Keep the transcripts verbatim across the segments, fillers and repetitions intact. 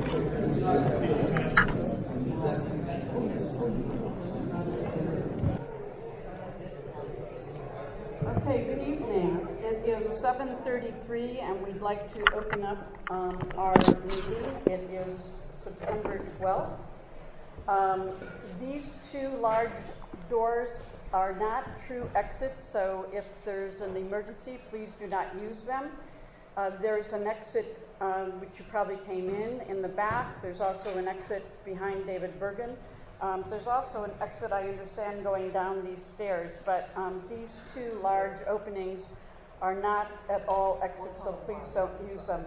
Okay, good evening. It is seven thirty-three, and we'd like to open up um, our meeting. It is September twelfth. Um, these two large doors are not true exits, so if there's an emergency, please do not use them. Uh, there's an exit um, which you probably came in in the back. There's also an exit behind David Bergen. Um, there's also an exit, I understand, going down these stairs, but um, these two large openings are not at all exits, so please don't use them.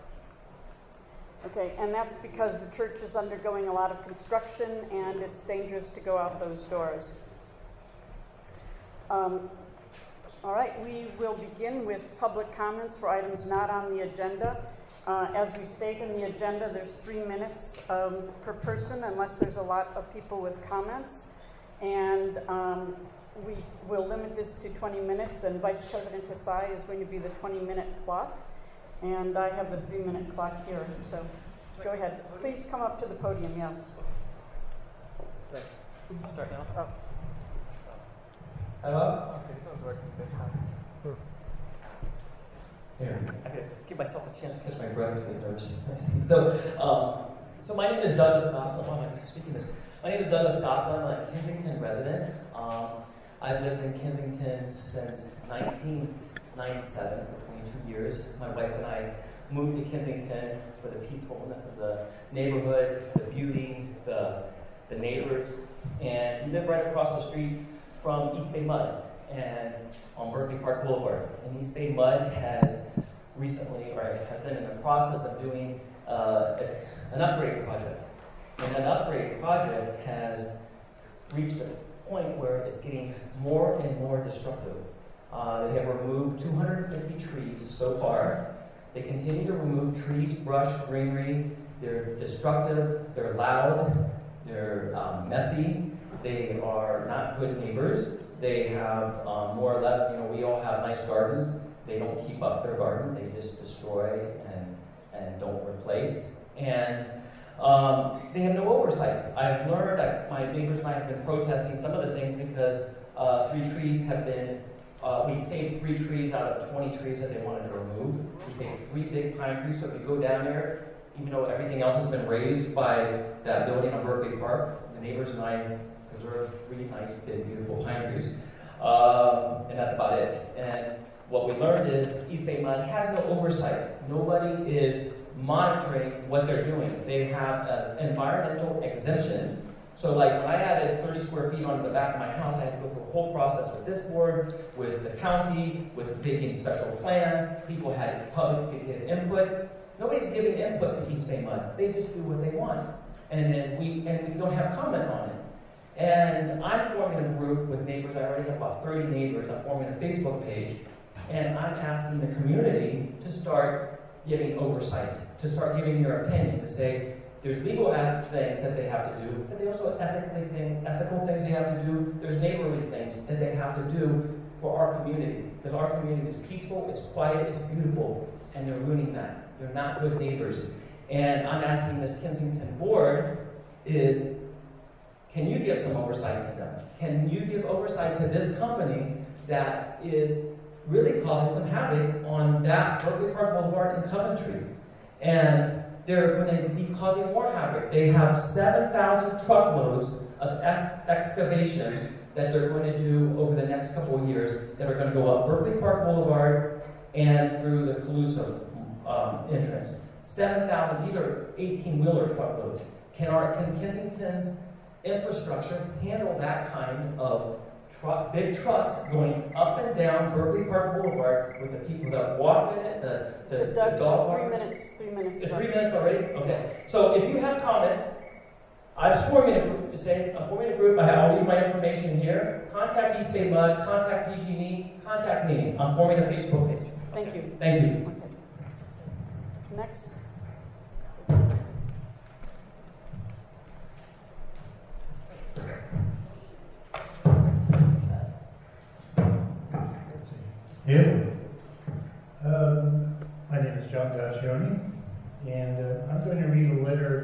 Okay, and that's because the church is undergoing a lot of construction and it's dangerous to go out those doors. Um, all right, we will begin with public comments for items not on the agenda. Uh, as we state in the agenda, there's three minutes um, per person unless there's a lot of people with comments. And um, we will limit this to twenty minutes, and Vice President Desai is going to be the twenty-minute clock. And I have the three-minute clock here, so go ahead. Please come up to the podium, yes. Start now? Oh. Hello? Okay, sounds working this time. Here. I could give myself a chance to Because my brother's getting nervous. So, um, so my name is Douglas Costa. Oh, I'm speaking this. My name is Douglas Costa. I'm a Kensington resident. Um, I've lived in Kensington since nineteen ninety-seven for twenty-two years. My wife and I moved to Kensington for the peacefulness of the neighborhood, the beauty, the the neighbors, and we live right across the street from East Bay Mud and on Berkeley Park Boulevard. And East Bay Mud has recently, or has been in the process of doing uh, an upgrade project. And that upgrade project has reached a point where it's getting more and more destructive. Uh, they have removed two hundred fifty trees so far. They continue to remove trees, brush, greenery. They're destructive, they're loud, they're um, messy, they are not good neighbors. They have um, more or less, you know, we all have nice gardens. They don't keep up their garden, they just destroy and, and don't replace. And um, they have no oversight. I've learned that my neighbors and I have been protesting some of the things because uh, three trees have been, uh, we saved three trees out of twenty trees that they wanted to remove. We saved three big pine trees, so if you go down there, even though everything else has been raised by that building on Berkeley Park, the neighbors and I preserved three nice, big, beautiful pine trees. Um, and that's about it. And what we learned is East Bay Mud has no oversight. Nobody is monitoring what they're doing. They have an environmental exemption. So like when I added thirty square feet onto the back of my house, I had to go through a whole process with this board, with the county, with making special plans. People had public give input. Nobody's giving input to East Bay Mud. They just do what they want. And then we and we don't have comment on it. And I'm forming a group with neighbors. I already have about thirty neighbors. I'm forming a Facebook page. And I'm asking the community to start giving oversight, to start giving their opinion, to say there's legal things that they have to do, but they also ethically thing, ethical things they have to do. There's neighborly things that they have to do for our community. Because our community is peaceful, it's quiet, it's beautiful, and they're ruining that. They're not good neighbors. And I'm asking this Kensington board is, can you give some oversight to them? Can you give oversight to this company that is really causing some havoc on that Berkeley Park Boulevard in Coventry? And they're going to be causing more havoc. They have seven thousand truckloads of ex- excavation that they're going to do over the next couple of years that are going to go up Berkeley Park Boulevard and through the Calusa um, entrance. seven thousand, these are eighteen-wheeler truckloads. Can our can Kensington's infrastructure handle that kind of truck, big trucks going up and down Berkeley Park Boulevard with the people that walk in it, the, the, Doug, the dog three walkers? minutes, three minutes. It's three minutes already? Okay. So if you have comments, I'm forming a group to say, I'm forming a group, I have, I'll leave my information here. Contact East Bay Mud, contact P G and E, contact me. I'm forming a Facebook page. Thank you. Thank you. Okay. Next. Yeah. Um, my name is John Gaccioni, and uh, I'm going to read a letter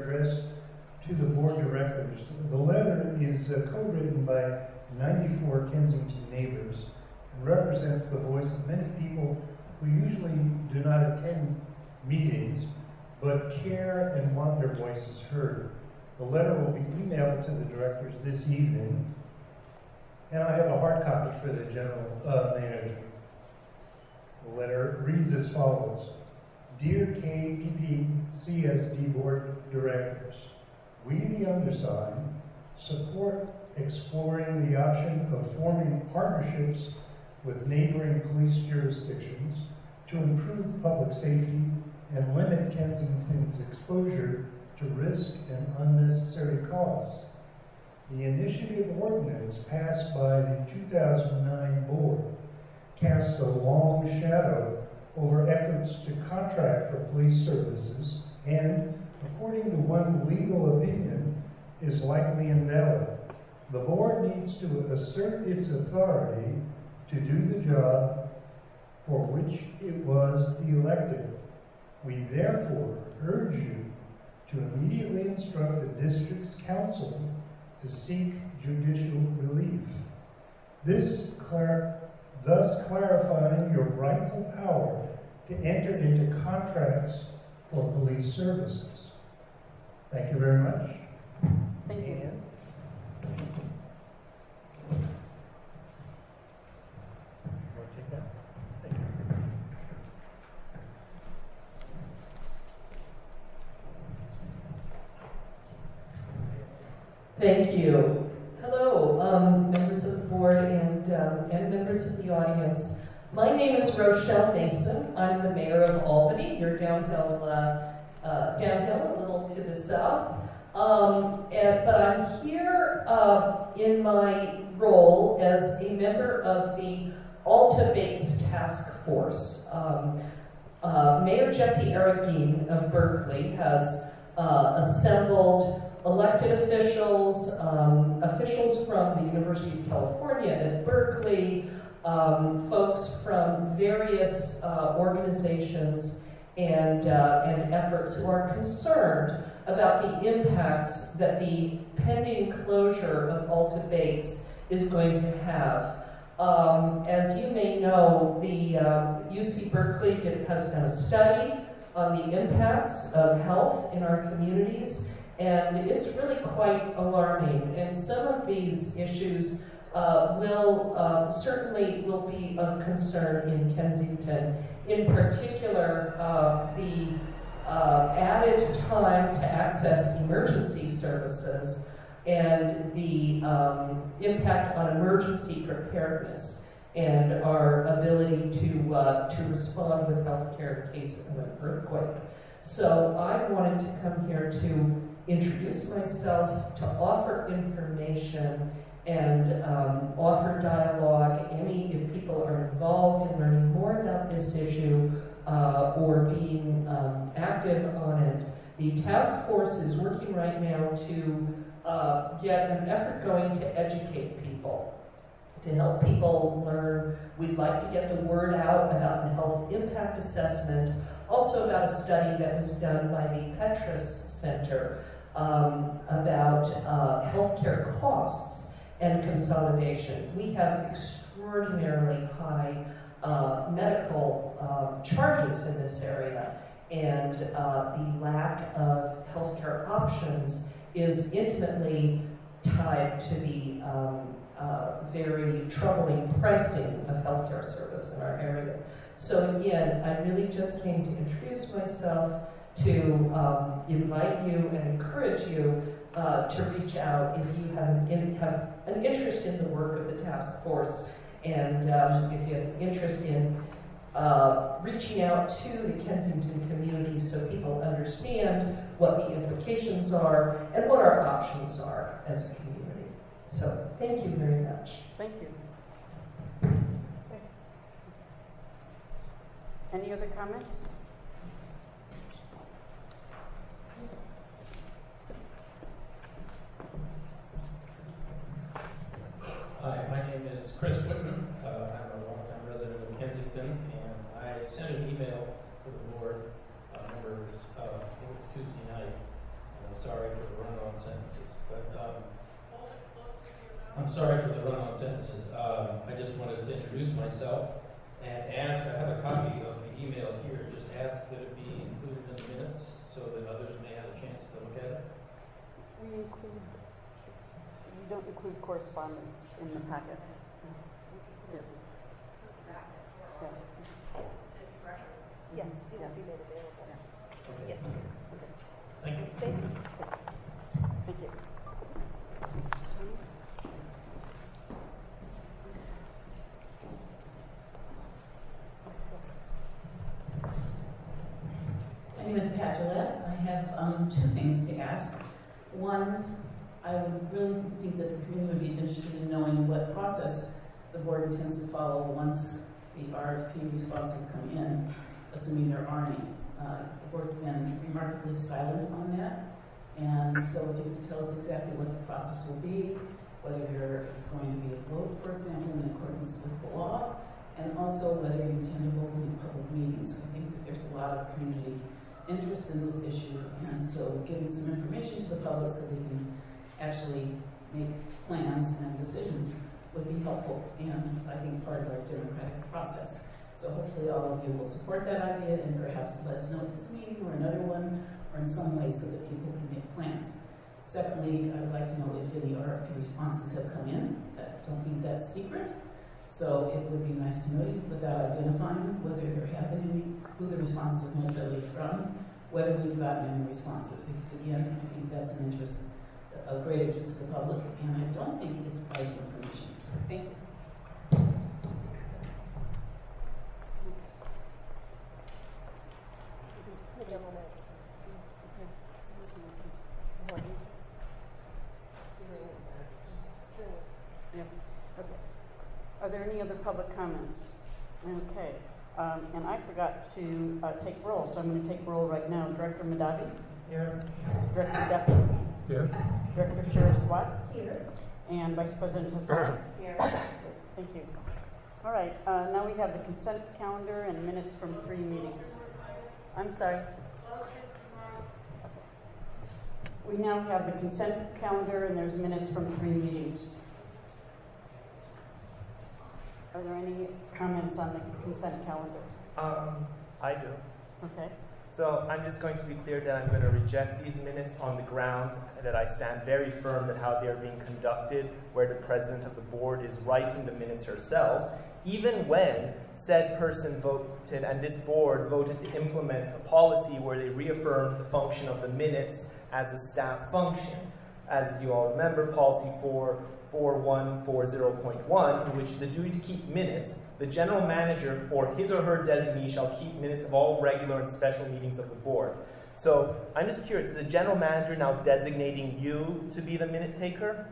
uh, co-written by ninety-four Kensington neighbors and represents the voice of many people who usually do not attend meetings, but care and want their voices heard. The letter will be emailed to the directors this evening, and I have a hard copy for the general uh, manager. The letter reads as follows. Dear K P P C S D Board Directors, we, the undersigned, support exploring the option of forming partnerships with neighboring police jurisdictions to improve public safety and limit Kensington's exposure to risk and unnecessary costs. The initiative ordinance passed by the two thousand nine board casts a long shadow over efforts to contract for police services and, according to one legal opinion, is likely invalid. The board needs to assert its authority to do the job for which it was elected. We therefore urge you to immediately instruct the district's council to seek judicial relief. This clar thus clarifying your rightful power to enter into contracts for police services. Thank you very much. Thank you. And want to take that? Thank you. Thank you. Hello, um, members of the board and, um, and members of the audience. My name is Rochelle Mason. I'm the mayor of Albany. You're downhill, uh, uh, downhill a little to the south. Um, and, but I'm here uh, in my role as a member of the Alta Bates Task Force. Um, uh, Mayor Jesse Arreguín of Berkeley has uh, assembled elected officials, um, officials from the University of California at Berkeley, um, folks from various uh, organizations and, uh, and efforts who are concerned about the impacts that the pending closure of Alta Bates is going to have. Um, as you may know, the uh, U C Berkeley did, has done a study on the impacts of health in our communities, and it's really quite alarming. And some of these issues uh, will uh, certainly will be of concern in Kensington. In particular, uh, the uh, added time to access emergency services and the um, impact on emergency preparedness and our ability to uh, to respond with healthcare in case of an earthquake. So I wanted to come here to introduce myself, to offer information and um, offer dialogue. Any, if people are involved in learning more about this issue uh, or being um, active on it, the task force is working right now to uh, get an effort going to educate people, to help people learn. We'd like to get the word out about the health impact assessment, also about a study that was done by the Petrus Center um, about uh, healthcare costs and consolidation. We have extraordinarily high uh, medical uh, charges in this area, and uh, the lack of healthcare options is intimately tied to the um, uh, very troubling pricing of healthcare service in our area. So again, I really just came to introduce myself, to um, invite you and encourage you uh, to reach out if you have an, in, have an interest in the work of the task force, and um, if you have an interest in uh, reaching out to the Kensington community so people understand what the implications are and what our options are as a community. So thank you very much. Thank you. Okay. Any other comments? Hi, my name is Chris Whitman. Uh, I'm a longtime resident of Kensington, and I sent an email to the board. I remember it was, uh, I think it was Tuesday night. And I'm sorry for the run-on sentences, but um, I'm sorry for the run-on sentences. Um, I just wanted to introduce myself and ask, I have a copy of the email here, just ask that it be included in the minutes so that others may have a chance to look at it. We include, we don't include correspondence in the packet. Yes. Yes. Yes, it will be made available. Okay. Yes. Okay. Thank you. Thank you. Thank you. My name is Pat Gillette. I have um, two things to ask. One, I would really think that the community would be interested in knowing what process the board intends to follow once the R F P responses come in, assuming there are any. Uh, the board's been remarkably silent on that, and so if you could tell us exactly what the process will be, whether there is going to be a vote, for example, in accordance with the law, and also whether you intend to hold any public meetings. I think that there's a lot of community interest in this issue, and so giving some information to the public so they can actually make plans and decisions would be helpful, and I think part of our democratic process. So hopefully all of you will support that idea and perhaps let us know at this meeting or another one, or in some way so that people can make plans. Secondly, I would like to know if any R F P responses have come in. I don't think that's secret, so it would be nice to know without identifying whether there have been any, who the responses are necessarily from, whether we've gotten any responses, because again, I think that's an interest, a great interest to the public, and I don't think it's private information. Thank you. Yeah. Okay. Are there any other public comments? Okay. Um, and I forgot to uh, take roll, so I'm going to take roll right now. Director Madavi? Here. Director Deputy? Here. Director Sheriff Swat? Here. And Vice President Hassan? Here. Thank you. All right. Uh, now we have the consent calendar and minutes from three meetings. I'm sorry. We now have the consent calendar and there's minutes from three meetings. Are there any comments on the consent calendar? Um, I do. Okay. So I'm just going to be clear that I'm going to reject these minutes on the ground, that I stand very firm that how they are being conducted, where the president of the board is writing the minutes herself, even when said person voted and this board voted to implement a policy where they reaffirmed the function of the minutes as a staff function. As you all remember, policy four four one four zero point one, in which the duty to keep minutes, the general manager or his or her designee shall keep minutes of all regular and special meetings of the board. So I'm just curious, is the general manager now designating you to be the minute taker?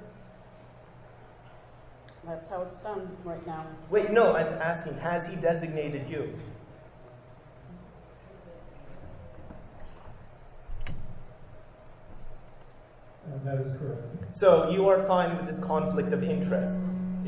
That's how it's done right now. Wait, no, I'm asking, has he designated you? And that is correct. So you are fine with this conflict of interest?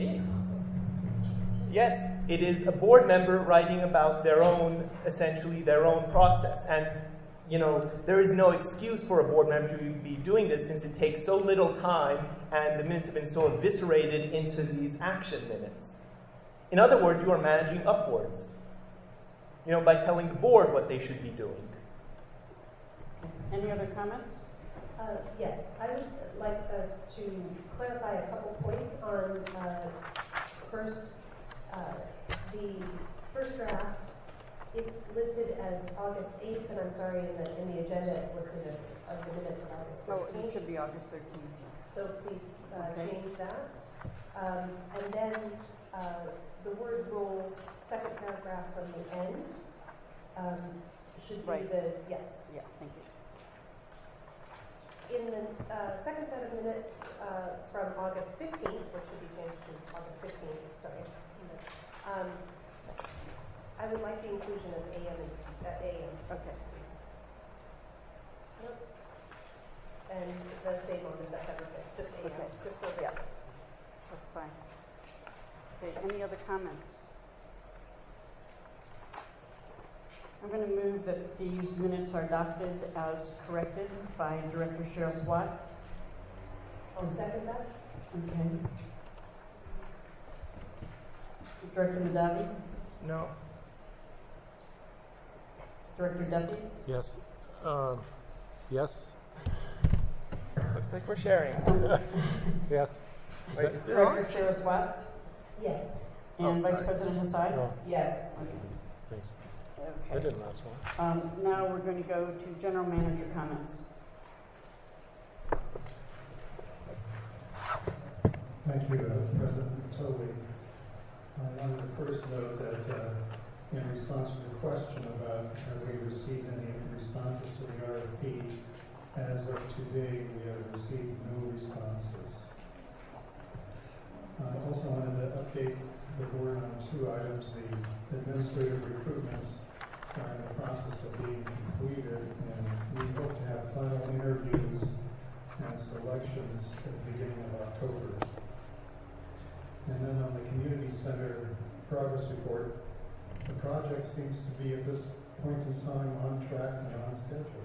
Yes, it is a board member writing about their own, essentially their own process. And, you know, there is no excuse for a board member to be doing this since it takes so little time and the minutes have been so eviscerated into these action minutes. In other words, you are managing upwards, you know, by telling the board what they should be doing. Any other comments? Uh, yes, I would like uh, to clarify a couple points on uh, first, uh, the first draft. It's listed as August eighth, and I'm sorry, in the, in the agenda it's listed as uh, the minutes of August Oh, it thirteenth. should be August thirteenth. So please uh, Okay. change that. Um, and then uh, the word rules, second paragraph from the end, um, should be Right. the, yes. Yeah, thank you. In the uh, second set of minutes uh, from August fifteenth, which should be changed to August fifteenth, sorry, um, I would like the inclusion of A M and uh, A M, Okay. please. Oops. And the same on the September fifth, just A M, Okay. just so Yeah. that. That's fine. Okay, any other comments? I'm going to move that these minutes are adopted as corrected by Director Cheryl Swat. I'll second that. Okay. Director Madavi? No. Director Duffy? Yes. Um, yes. Looks like we're sharing. Yes. Wait, is it on? Director Shara Swaft? Yes. And Oh, Vice sorry. President Hassai? No, Yes. Okay. thanks. Okay. That didn't last long. Um, now we're going to go to General Manager comments. Thank you, uh, President Tobey. I wanted to first note that uh, in response to the question about have we received any responses to the R F P, as of today, we have received no responses. I also wanted to update the board on two items. The administrative recruitments are in the process of being completed, and we hope to have final interviews and selections at the beginning of October. And then on the community center progress report, the project seems to be at this point in time on track and on schedule.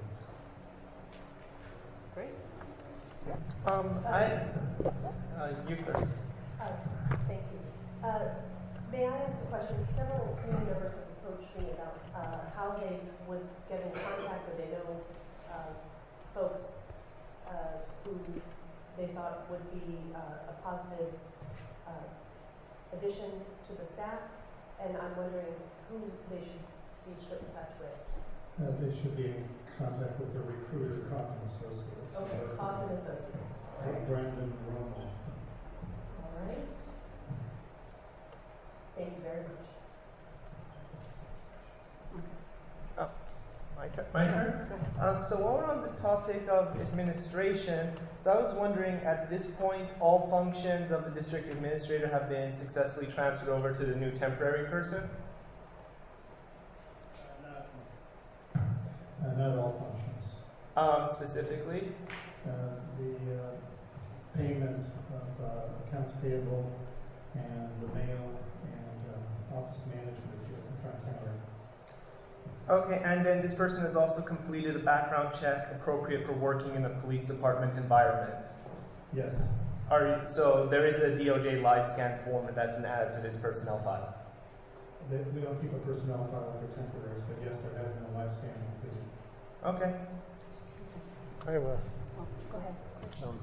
Great. Um, I, uh, you first. Uh, Thank you. Uh, May I ask a question? Several community members have approached me about uh, how they would get in contact, or they know uh, folks uh, who they thought would be uh, a positive uh, addition to the staff, and I'm wondering who they should be put in touch with. Uh, they should be in contact with the recruiter, Coffin Associates. Okay, Coffin Associates. All right. Brandon Romo. All right. Thank you very much. Oh, my turn. My turn. Um, so while we're on the topic of administration, so I was wondering, at this point, all functions of the district administrator have been successfully transferred over to the new temporary person? Uh, not all functions. Um, specifically? Uh, the uh, payment of uh, accounts payable and the mail and uh, office management here at the front counter. Okay, and then this person has also completed a background check appropriate for working in the police department environment. Yes. Are you, so there is a D O J live scan form that's been added to this personnel file. They, we don't keep a personnel file for temporaries, but yes, there has been a live scan completed. Okay. I have a, Oh, go ahead. um,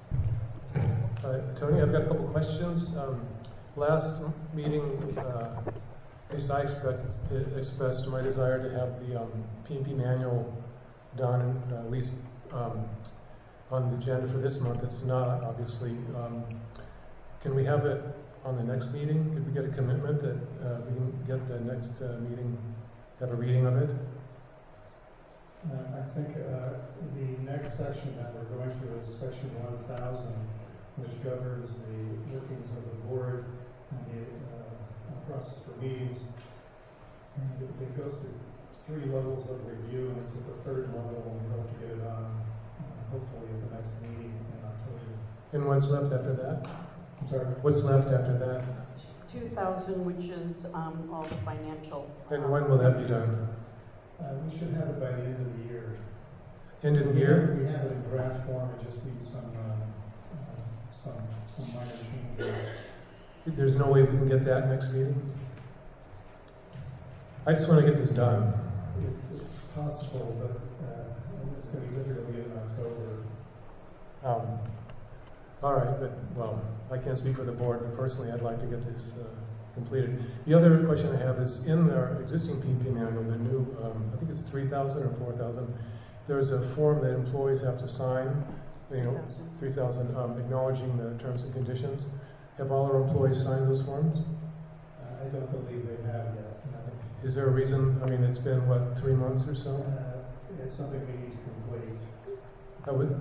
uh, Tony, I've got a couple questions. Um, last meeting, uh, at least I expressed, expressed my desire to have the um, P and P manual done, uh, at least um, on the agenda for this month. It's not, obviously. Um, can we have it on the next meeting? Could we get a commitment that uh, we can get the next uh, meeting, have a reading of it? Uh, I think uh, the next section that we're going through is section one thousand, which governs the workings of the board and the uh, process for meetings. And it, it goes through three levels of review, and it's at the third level, and we hope to get it on uh, hopefully at the next meeting in October. And what's left after that? I'm sorry. What's left after that? two thousand, which is um, all the financial. And when will that be done? Uh, we should have it by the end of the year. End of the year? We have it in draft form. It just needs some uh, uh, some some minor changes. There's no way we can get that next meeting? I just want to get this done. It, it's possible, but uh, it's going to be difficult to get in October. Um, all right, but, well, I can't speak for the board, but personally, I'd like to get this uh, completed. The other question I have is, in our existing P and P manual, the new, um, I think it's three thousand or four thousand, there's a form that employees have to sign, you know, three thousand, um, acknowledging the terms and conditions. Have all our employees signed those forms? Uh, I don't believe they have yet. No. Is there a reason? I mean, it's been, what, three months or so? Uh, it's something we need to complete. I would,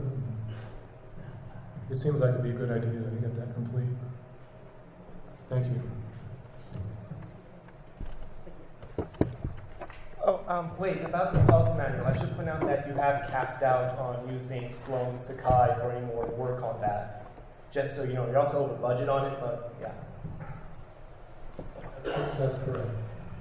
it seems like it'd be a good idea to get that complete. Thank you. Oh, um, wait, about the policy manual, I should point out that you have capped out on using Sloan Sakai for any more work on that. Just so you know, you're also over budget on it, but yeah. That's, that's correct.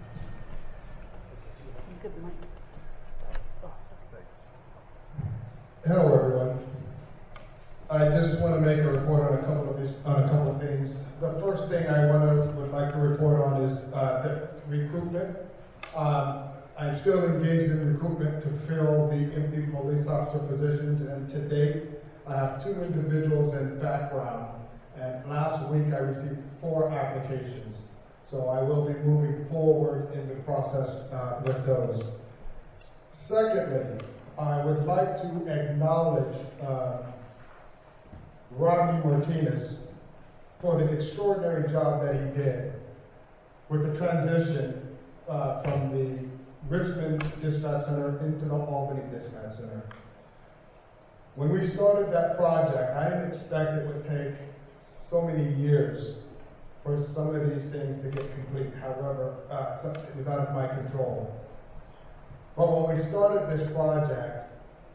Good night. Hello, everyone. I just want to make a report on a couple of, on a couple of things. The first thing I want to, would like to report on is uh, the recruitment. Um, I'm still engaged in recruitment to fill the empty police officer positions, and to date, I have two individuals in background, and last week I received four applications. So I will be moving forward in the process uh, with those. Secondly, I would like to acknowledge uh, Rodney Martinez for the extraordinary job that he did with the transition uh, from the Richmond Dispatch Center into the Albany Dispatch Center. When we started that project, I didn't expect it would take so many years for some of these things to get complete. However, uh, it was out of my control. But when we started this project,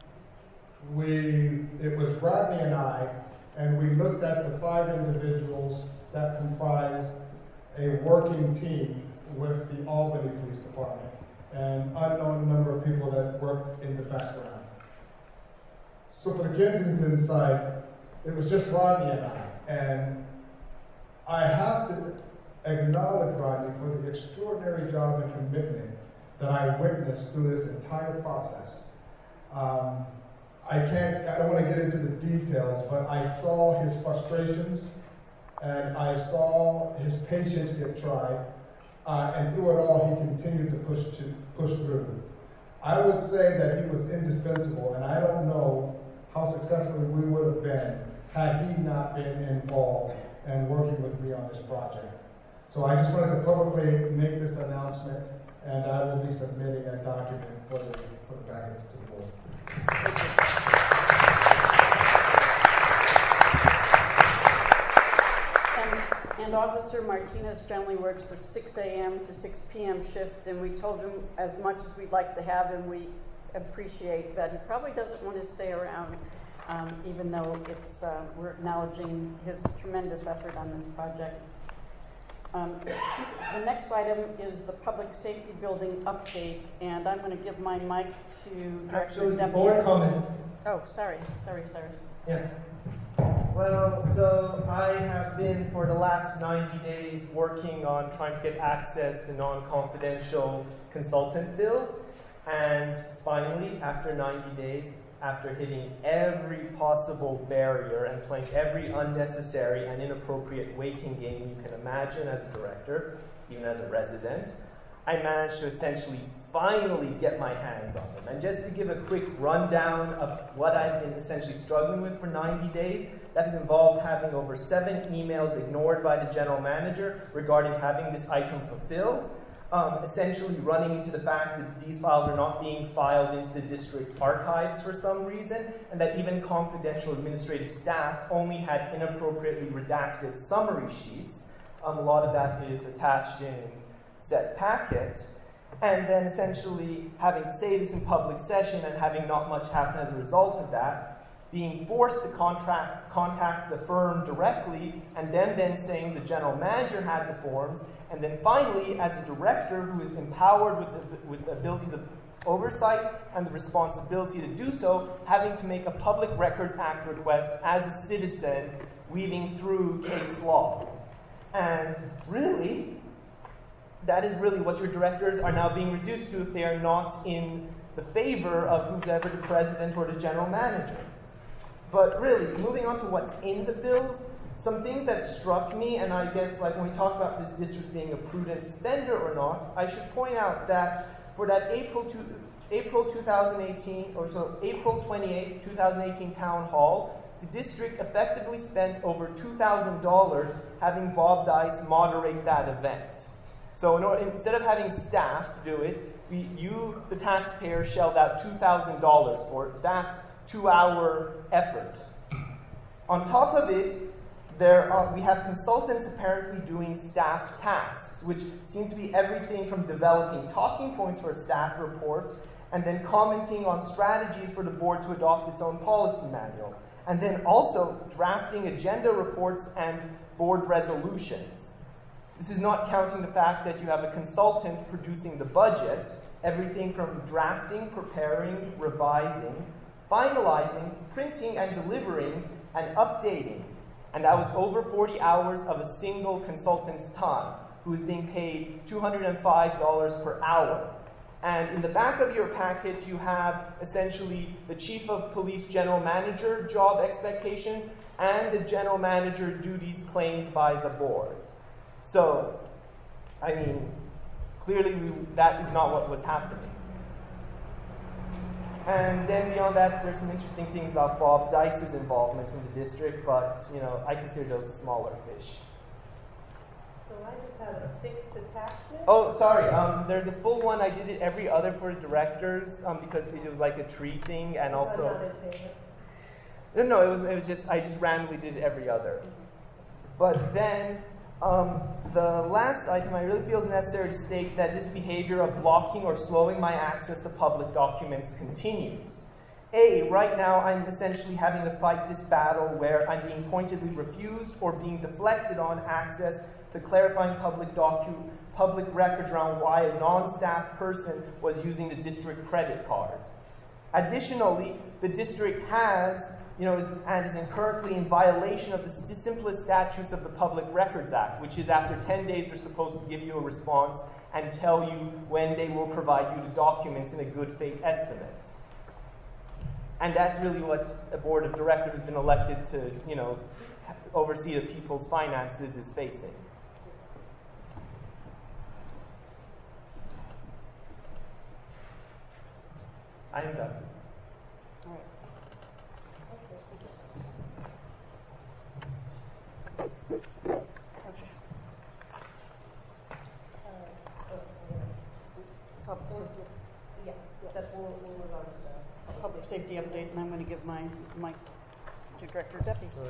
we, it was Rodney and I, and we looked at the five individuals that comprised a working team with the Albany Police Department, and unknown number of people that worked in the background. So for the Kensington side, it was just Rodney and I, and I have to acknowledge Rodney for the extraordinary job and commitment that I witnessed through this entire process. Um, I can't, I don't want to get into the details, but I saw his frustrations and I saw his patience get tried, uh, and through it all, he continued to push to push through. I would say that he was indispensable, and I don't know how successful we would have been had he not been involved and working with me on this project. So I just wanted to publicly make this announcement, and I will be submitting a document for the, for the package to the board. And, and Officer Martinez generally works the six a m to six p m shift, and we told him as much as we'd like to have him, we appreciate that he probably doesn't want to stay around. Um, even though it's, uh, we're acknowledging his tremendous effort on this project. Um, the next item is the public safety building update, and I'm going to give my mic to Director Actually, Debbie. board comments. Oh, sorry, sorry, sorry. Yeah. Well, so I have been for the last ninety days working on trying to get access to non-confidential consultant bills, and finally, after ninety days, after hitting every possible barrier and playing every unnecessary and inappropriate waiting game you can imagine as a director, even as a resident, I managed to essentially finally get my hands on them. And just to give a quick rundown of what I've been essentially struggling with for ninety days, that has involved having over seven emails ignored by the general manager regarding having this item fulfilled. Um, essentially running into the fact that these files are not being filed into the district's archives for some reason, and that even confidential administrative staff only had inappropriately redacted summary sheets. Um, a lot of that is attached in said packet. And then essentially having to say this in public session and having not much happen as a result of that, being forced to contract, contact the firm directly, and then, then saying the general manager had the forms, and then finally, as a director who is empowered with the, with the abilities of oversight and the responsibility to do so, having to make a Public Records Act request as a citizen, weaving through case law. And really, that is really what your directors are now being reduced to if they are not in the favor of whoever the president or the general manager. But really, moving on to what's in the bills, some things that struck me, and I guess like when we talk about this district being a prudent spender or not, I should point out that for that April, two, April twenty eighteen, or so April twenty-eighth, twenty eighteen town hall, the district effectively spent over two thousand dollars having Bob Dice moderate that event. So in order, instead of having staff do it, we, you, the taxpayer, shelled out two thousand dollars for that two-hour effort. On top of it, there are, we have consultants apparently doing staff tasks, which seem to be everything from developing talking points for a staff report, and then commenting on strategies for the board to adopt its own policy manual, and then also drafting agenda reports and board resolutions. This is not counting the fact that you have a consultant producing the budget, everything from drafting, preparing, revising, finalizing, printing, and delivering, and updating. And that was over forty hours of a single consultant's time, who is being paid two hundred five dollars per hour. And in the back of your package, you have essentially the Chief of Police General Manager job expectations and the General Manager duties claimed by the board. So, I mean, clearly we, that is not what was happening. And then beyond that, there's some interesting things about Bob Dice's involvement in the district, but, you know, I consider those smaller fish. So I just have a fixed attachment. Oh, sorry. Um, there's a full one. I did it every other for directors um, because it was like a tree thing, and also. I'm not in favor. No, no. It was. It was just. I just randomly did it every other. But then, um, the last item, I really feel is necessary to state that this behavior of blocking or slowing my access to public documents continues. A, right now I'm essentially having to fight this battle where I'm being pointedly refused or being deflected on access to clarifying public docu public records around why a non-staff person was using the district credit card. Additionally, the district has, you know, is, and is currently in violation of the st simplest statutes of the Public Records Act, which is after ten days they're supposed to give you a response and tell you when they will provide you the documents in a good faith estimate. And that's really what a board of directors has been elected to, you know, oversee the people's finances is facing. I am done. All right. Public, Yes, that's, we'll, we'll move on to the. public safety update, and I'm going to give my mic to Director Duffy. All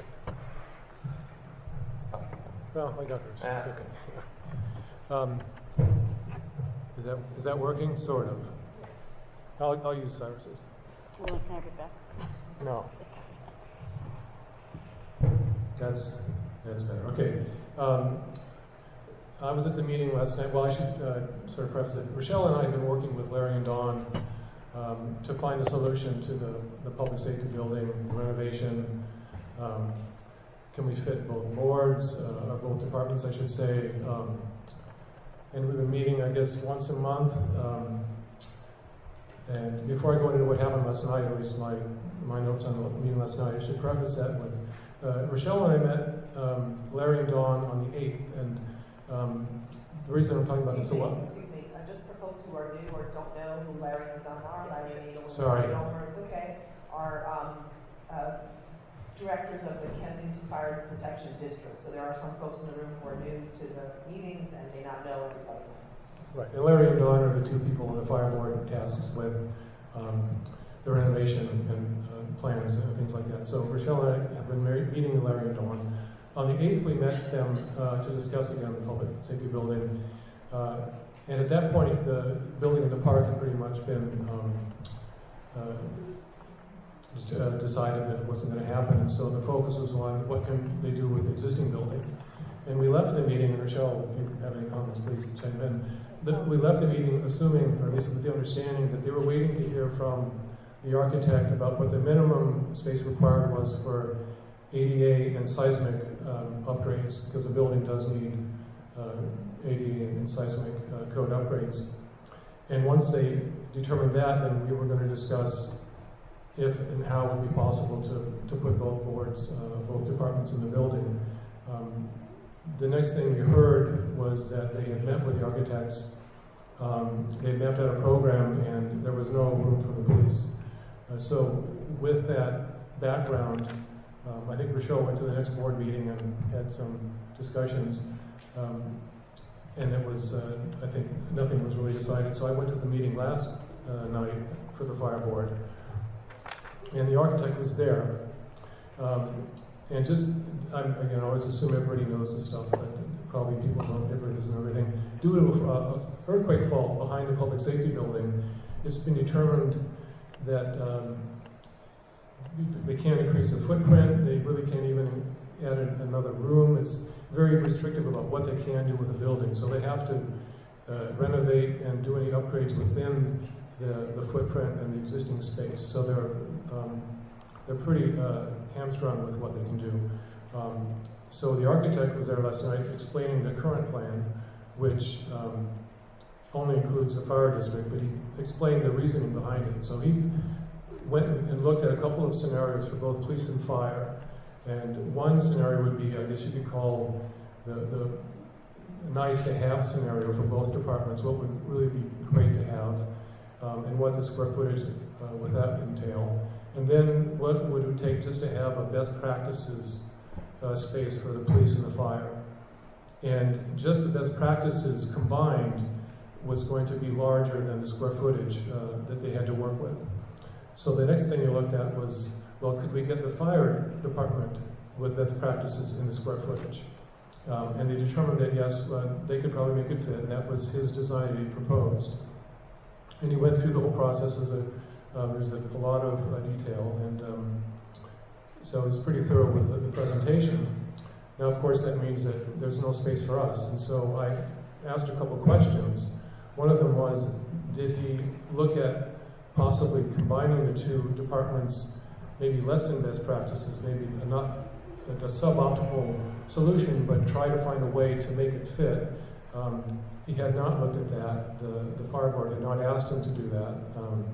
right. Well, I got hers. It's okay. Um, is that is that working? Sort of. I'll I'll use Cyrus's. Well, can I have it back? No. That's that's better. Okay. Um, I was at the meeting last night. Well, I should uh, sort of preface it. Rochelle and I have been working with Larry and Dawn um, to find a solution to the, the public safety building renovation. Um, can we fit both boards, uh, or both departments, I should say? Um, and we've been meeting, I guess, once a month. Um, and before I go into what happened last night, at least my my notes on the meeting last night, I should preface that with uh, Rochelle and I met um, Larry and Dawn on the eighth, and Um, the reason I'm talking about this a lot. Excuse me, uh, just for folks who are new or don't know who Larry and Don are, Larry and Needle, Sorry. it's okay, are um, uh, directors of the Kensington Fire Protection District. So there are some folks in the room who are new to the meetings and may not know everybody. Right, and Larry and Don are the two people in the fire board tasked with um, the renovation and uh, plans and things like that. So Rochelle and I have been married, meeting Larry and Dawn. On the eighth, we met them uh, to discuss again the public safety building. Uh, and at that point, the building in the park had pretty much been um, uh, uh, decided that it wasn't going to happen. And so the focus was on what can they do with the existing building. And we left the meeting, and Rochelle, if you have any comments, please chime in. But we left the meeting assuming, or at least with the understanding, that they were waiting to hear from the architect about what the minimum space required was for A D A and seismic um, upgrades, because the building does need uh, A D A and seismic uh, code upgrades. And once they determined that, then we were going to discuss if and how it would be possible to, to put both boards, uh, both departments in the building. Um, the next thing we heard was that they had met with the architects. Um, they mapped out a program, and there was no room for the police. Uh, so with that background, Um, I think Rochelle went to the next board meeting and had some discussions, um, and it was, uh, I think, nothing was really decided. So I went to the meeting last uh, night for the fire board, and the architect was there. Um, and just, I'm, again, I always assume everybody knows this stuff, but probably people don't, everybody doesn't know everything. Due to an earthquake fault behind the public safety building, it's been determined that um, they can't increase the footprint. They really can't even add another room. It's very restrictive about what they can do with the building. So they have to uh, renovate and do any upgrades within the, the footprint and the existing space. So they're um, they're pretty uh, hamstrung with what they can do. Um, so the architect was there last night explaining the current plan, which um, only includes the fire district, but he explained the reasoning behind it. So he went and looked at a couple of scenarios for both police and fire. And one scenario would be, I guess you could call the, the nice to have scenario for both departments, what would really be great to have, um, and what the square footage uh, would that entail. And then what would it take just to have a best practices uh, space for the police and the fire. And just the best practices combined was going to be larger than the square footage uh, that they had to work with. So the next thing they looked at was, well, could we get the fire department with best practices in the square footage? Um, and they determined that yes, uh, they could probably make it fit, and that was his design he proposed. And he went through the whole process. There's a, uh, there's a, a lot of uh, detail, and um, so it was pretty thorough with the, the presentation. Now, of course, that means that there's no space for us, and so I asked a couple questions. One of them was, did he look at possibly combining the two departments, maybe less than best practices, maybe a not a suboptimal solution, but try to find a way to make it fit. Um, he had not looked at that. The, the fire board had not asked him to do that. Um,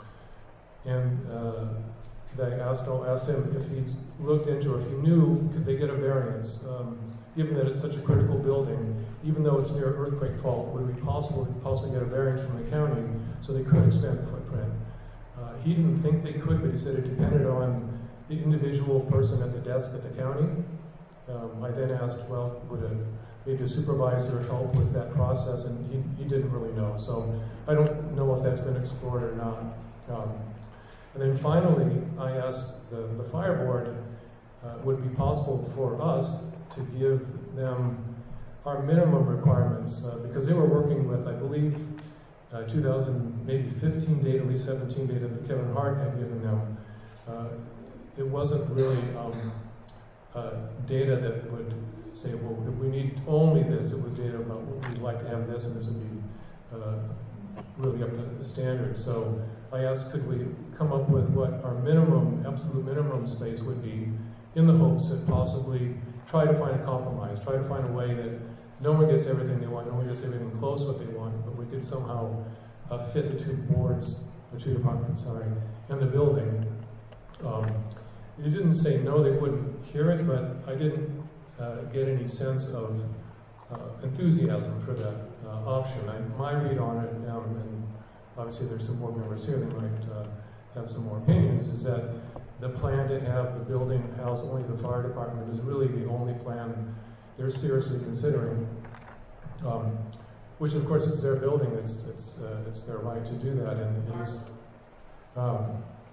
and uh, they asked, asked him if he's looked into, if he knew, could they get a variance, um, given that it's such a critical building, even though it's near earthquake fault, would it be possible to possibly get a variance from the county so they could expand the footprint? Uh, he didn't think they could, but he said it depended on the individual person at the desk at the county. Um, I then asked, well, would a, maybe a supervisor help with that process, and he, he didn't really know. So I don't know if that's been explored or not. Um, and then finally, I asked the, the fire board, uh, would it be possible for us to give them our minimum requirements, uh, because they were working with, I believe, uh, two thousand, maybe fifteen data, at least seventeen data that Kevin Hart had given them. Uh, it wasn't really um, uh, data that would say, well, if we need only this, it was data about what we'd like to have this, and this would be uh, really up to the standard. So I asked, could we come up with what our minimum, absolute minimum space would be, in the hopes that possibly try to find a compromise, try to find a way that no one gets everything they want, no one gets everything close to what they want, but we could somehow uh, fit the two boards, the two departments, sorry, and the building. Um, you didn't say no, they wouldn't hear it, but I didn't uh, get any sense of uh, enthusiasm for that uh, option. I, my read on it, um, and obviously there's some board members here that might uh, have some more opinions, is that the plan to have the building house only the fire department is really the only plan they're seriously considering, um, which of course it's their building, it's it's uh, it's their right to do that, and it is, um,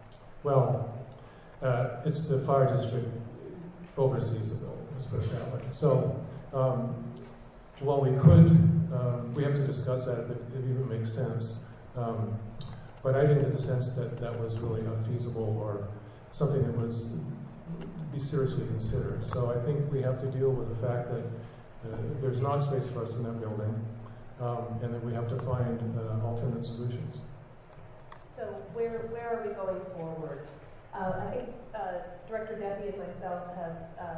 well, uh, it's the fire district oversees the building, let's put it that way. So um, while we could, um, we have to discuss that if it, if it even makes sense, um, but I didn't get the sense that that was really feasible or something that was be seriously considered. So I think we have to deal with the fact that uh, there's not space for us in that building, um, and that we have to find uh, alternate solutions. So where where are we going forward? Uh, I think uh, Director Debbie and myself have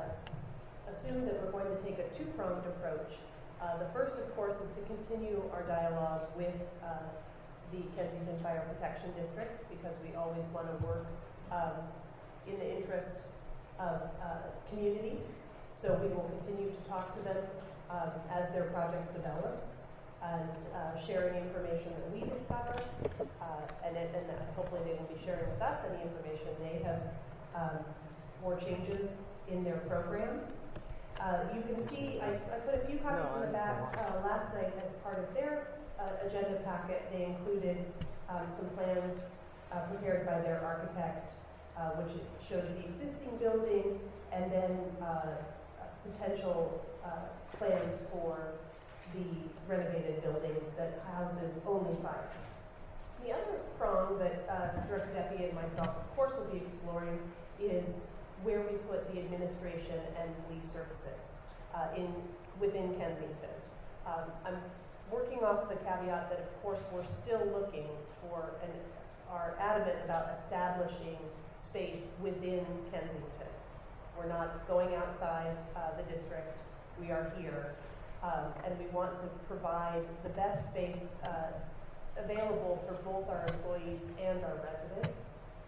uh, assumed that we're going to take a two-pronged approach. Uh, the first, of course, is to continue our dialogue with uh, the Kensington Fire Protection District, because we always want to work um, in the interest of uh, community. So we will continue to talk to them um, as their project develops, and uh, sharing information that we discover, uh, and, and hopefully they will be sharing with us any information they have um, or changes in their program. Uh, you can see, I, I put a few copies No, in the back uh, last night as part of their uh, agenda packet. They included um, some plans uh, prepared by their architect, Uh, which shows the existing building, and then uh, potential uh, plans for the renovated building that houses only fire. The other prong that uh, Director Deppie and myself, of course, will be exploring is where we put the administration and police services uh, in within Kensington. Um, I'm working off the caveat that, of course, we're still looking for and are adamant about establishing space within Kensington. We're not going outside uh, the district. We are here. Um, and we want to provide the best space uh, available for both our employees and our residents.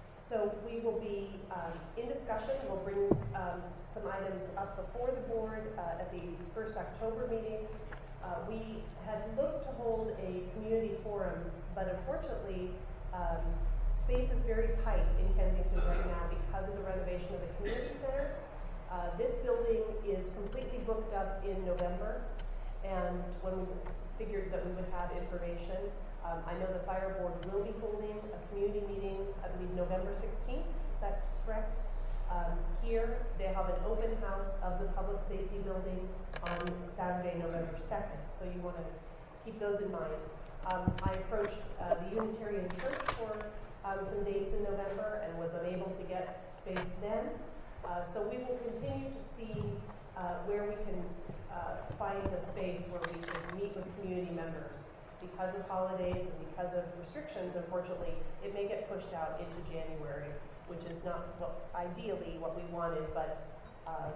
So we will be um, in discussion. We'll bring um, some items up before the board uh, at the first October meeting. Uh, we had looked to hold a community forum, but unfortunately, um, space is very tight in Kensington right now because of the renovation of the community center. Uh, this building is completely booked up in November, and when we figured that we would have information, um, I know the fire board will be holding a community meeting, I believe November sixteenth, is that correct? Um, here, they have an open house of the public safety building on Saturday, November second, so you want to keep those in mind. Um, I approached uh, the Unitarian Church for um, some dates in November and was unable to get space then. Uh, so we will continue to see uh, where we can uh, find a space where we can meet with community members. Because of holidays and because of restrictions, unfortunately, it may get pushed out into January, which is not what, ideally what we wanted, but uh,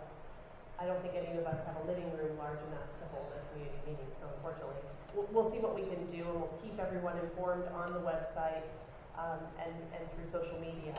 I don't think any of us have a living room large enough to hold a community meeting, so unfortunately, we'll, we'll see what we can do, and we'll keep everyone informed on the website um, and, and through social media.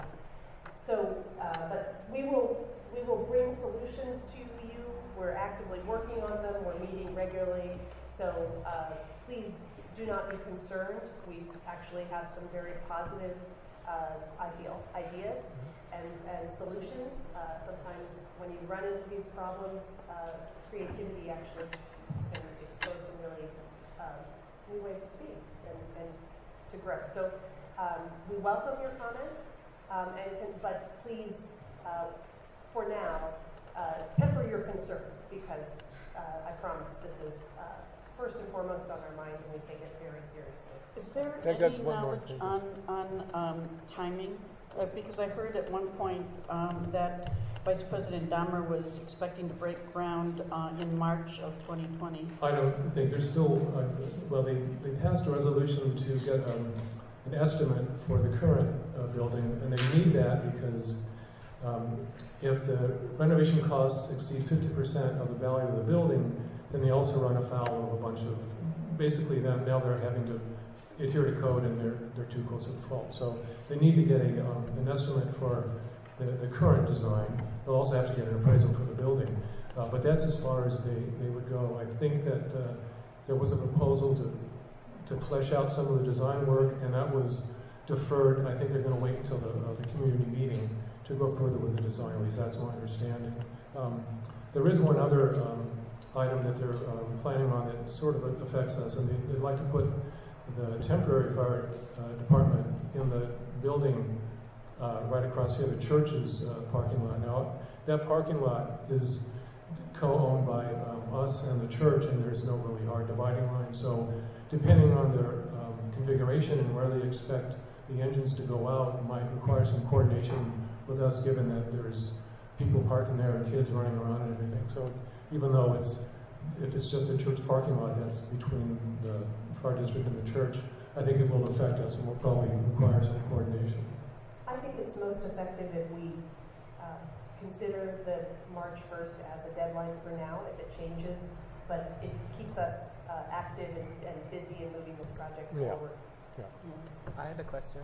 So, uh, but we will, we will bring solutions to you. We're actively working on them. We're meeting regularly. So uh, please do not be concerned. We actually have some very positive, uh, I feel, ideas and, and solutions. Uh, sometimes when you run into these problems, uh, creativity actually can expose some really uh, new ways to be and, and to grow. So um, we welcome your comments. Um, and can, but please, uh, for now, uh, temper your concern, because uh, I promise this is uh, first and foremost on our mind, and we take it very seriously. Is there That- that's any one more knowledge thing. on, on um, timing? Uh, because I heard at one point um, that Vice President Dahmer was expecting to break ground uh, in March of twenty twenty. I don't think there's still, uh, well, they, they passed a resolution to get um, an estimate for the current uh, building, and they need that because um, if the renovation costs exceed fifty percent of the value of the building, then they also run afoul of a bunch of, basically then now they're having to adhere to code and they're, they're too close to the fault. So they need to get a, um, an estimate for the, the current design. They'll also have to get an appraisal for the building. Uh, but that's as far as they, they would go. I think that uh, there was a proposal to to flesh out some of the design work, and that was deferred. I think they're going to wait until the, uh, the community meeting to go further with the design, at least that's my understanding. Um, there is one other um, item that they're uh, planning on that sort of affects us, and they, they'd like to put the temporary fire uh, department in the building uh, right across here, the church's uh, parking lot. Now, that parking lot is co-owned by um, us and the church, and there's no really hard dividing line. So, depending on their um, configuration and where they expect the engines to go out, it might require some coordination with us, given that there's people parking there and kids running around and everything. So, even though it's if it's just a church parking lot that's between the fire district and the church, I think it will affect us and will probably require some coordination. I think it's most effective if we uh, consider the March first as a deadline for now, if it changes, but it keeps us uh, active and, and busy in moving this project Yeah. forward. Yeah. I have a question.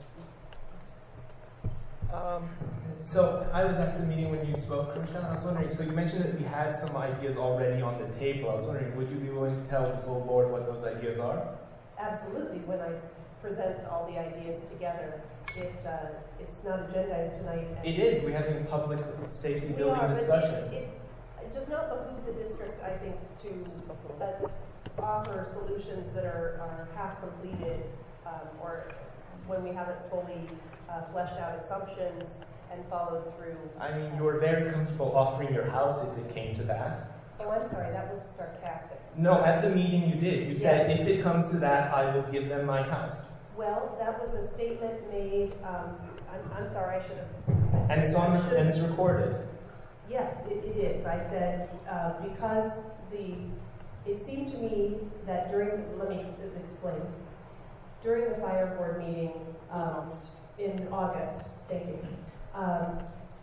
Um, so I was at the meeting when you spoke, Krishan. I was wondering, so you mentioned that we had some ideas already on the table. I was wondering, would you be willing to tell the full board what those ideas are? Absolutely. When I present all the ideas together, it uh, it's not agendized tonight. And It is. We're having a public safety we building are, but discussion. It, it, it does not behoove the district, I think, to uh, offer solutions that are, are half completed um, or when we haven't fully uh, fleshed out assumptions and followed through. I mean, you were very comfortable offering your house if it came to that. Oh, I'm sorry, that was sarcastic. No, at the meeting you did. You said, Yes. if it comes to that, I will give them my house. Well, that was a statement made, um, I'm, I'm sorry, I should have. And it's on the, and it's recorded. Yes, it, it is. I said, uh, because the, it seemed to me that during, let me explain. During the fire board meeting um, in August, thank you, um,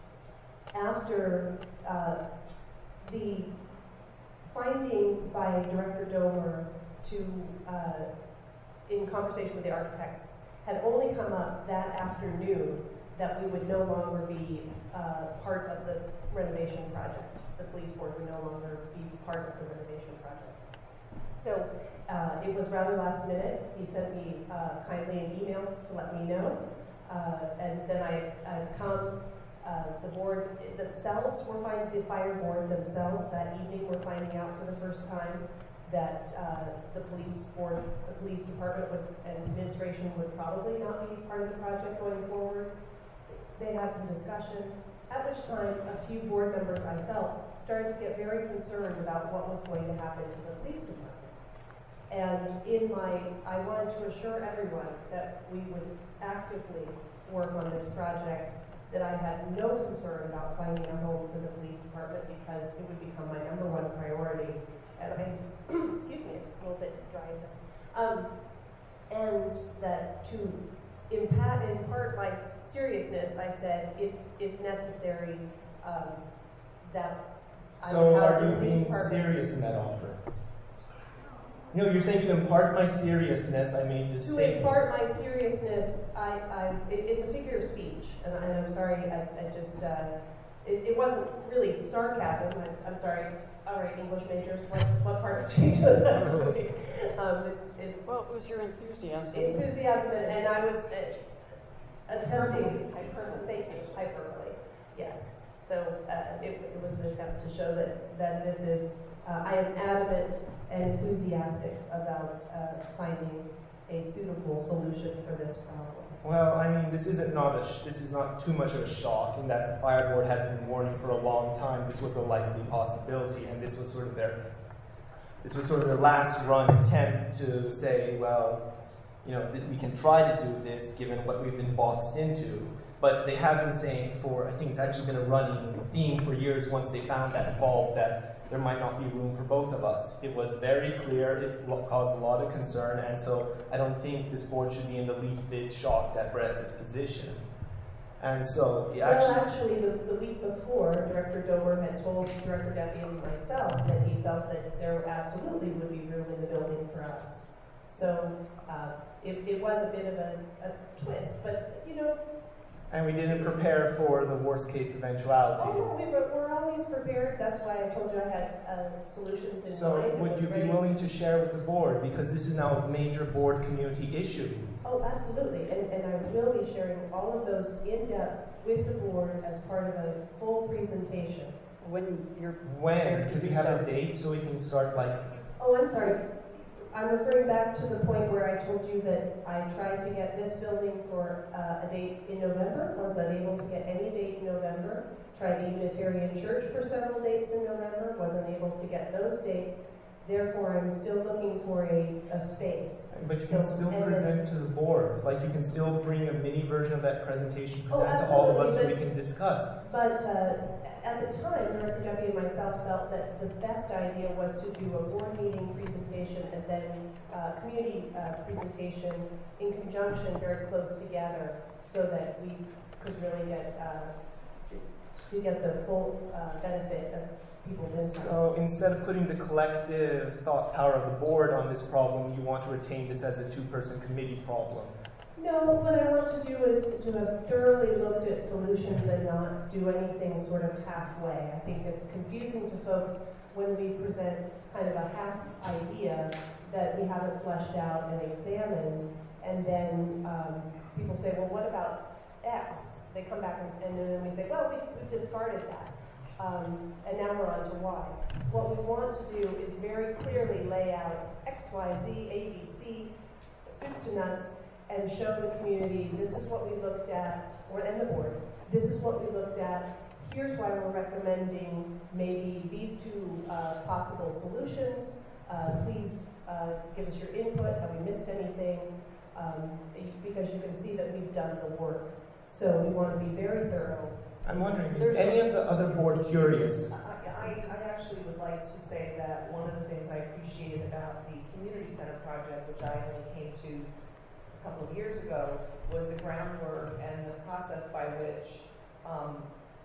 after uh, the finding by Director Domer to, uh, in conversation with the architects, had only come up that afternoon that we would no longer be uh, part of the renovation project. The police board would no longer be part of the renovation project. So uh, it was rather last minute. He sent me uh, kindly an email to let me know. Uh, and then I, I come, uh, the board themselves were finding, the fire board themselves that evening were finding out for the first time that uh, the police board, the police department would, and administration would probably not be part of the project going forward. They had some discussion, at which time a few board members, I felt, started to get very concerned about what was going to happen to the police department. And in my, I wanted to assure everyone that we would actively work on this project, that I had no concern about finding a home for the police department because it would become my number one priority. And I, excuse me, a little bit dry. Um, and that to impact, impart my seriousness, I said, if if necessary, um, that I So would house are the you police being department. serious in that offer? No, you're saying to impart my seriousness, I made this To statement. impart my seriousness, I, I it, it's a figure of speech, and, I, and I'm sorry, I, I just, uh, it, it wasn't really sarcasm. I, I'm sorry. All right, English majors, what, what part of speech was that? um, it's, it's Well, it was your enthusiasm. enthusiasm, and, and I was uh, attempting hyperbole. Thank you, hyperbole. Yes. So uh, it, it was an attempt to show that that this is. Uh, I am adamant and enthusiastic about uh, finding a suitable solution for this problem. Well, I mean, this isn't not a sh- this is not too much of a shock in that the fire board has been warning for a long time this was a likely possibility, and this was sort of their this was sort of their last run attempt to say, well, you know, th- we can try to do this given what we've been boxed into. But they have been saying for, I think it's actually been a running theme for years once they found that fault that there might not be room for both of us. It was very clear, it caused a lot of concern, and so I don't think this board should be in the least bit shocked that we're at this position. And so, the Well, actually... actually, the, the week before, Director Domer had told Director Duffy and myself that he felt that there absolutely would be room in the building for us. So, uh, it, it was a bit of a, a twist, but, you know... And we didn't prepare for the worst case eventuality. Oh, no, we were, we're always prepared. That's why I told you I had uh, solutions in So mind. It would was you be ready. willing to share with the board? Because this is now a major board community issue. Oh, absolutely. And, and I will be sharing all of those in depth with the board as part of a full presentation. When you're When? prepared to Could we do have so. a date so we can start like... Oh, I'm sorry. I'm referring back to the point where I told you that I tried to get this building for uh, a date in November, was unable to get any date in November. Tried the Unitarian Church for several dates in November, was unable to get those dates. Therefore, I'm still looking for a, a space. But you can So- still and present then- to the board. Like you can still bring a mini version of that presentation, Oh, present to all of us so absolutely, we but- can discuss. But uh, at the time, Director Duffy and myself felt that the best idea was to do a board meeting presentation and then uh, community uh, presentation in conjunction, very close together, so that we could really get uh, to get the full uh, benefit of people's insight. So instead of putting the collective thought power of the board on this problem, you want to retain this as a two-person committee problem. No, what I want to do is to have thoroughly looked at solutions and not do anything sort of halfway. I think it's confusing to folks when we present kind of a half idea that we haven't fleshed out and examined, and then um, people say, well, what about X? They come back and, and then we say, well, we, we discarded that. Um, and now we're on to Y. What we want to do is very clearly lay out X, Y, Z, A, B, C, soup to nuts, and show the community, this is what we looked at, or and the board, this is what we looked at, here's why we're recommending maybe these two uh, possible solutions. Uh, please uh, give us your input, have we missed anything? Um, because you can see that we've done the work. So we want to be very thorough. I'm wondering, is any of the other board curious? I, I, I actually would like to say that one of the things I appreciated about the community center project, which I only came to a couple of years ago, was the groundwork and the process by which um,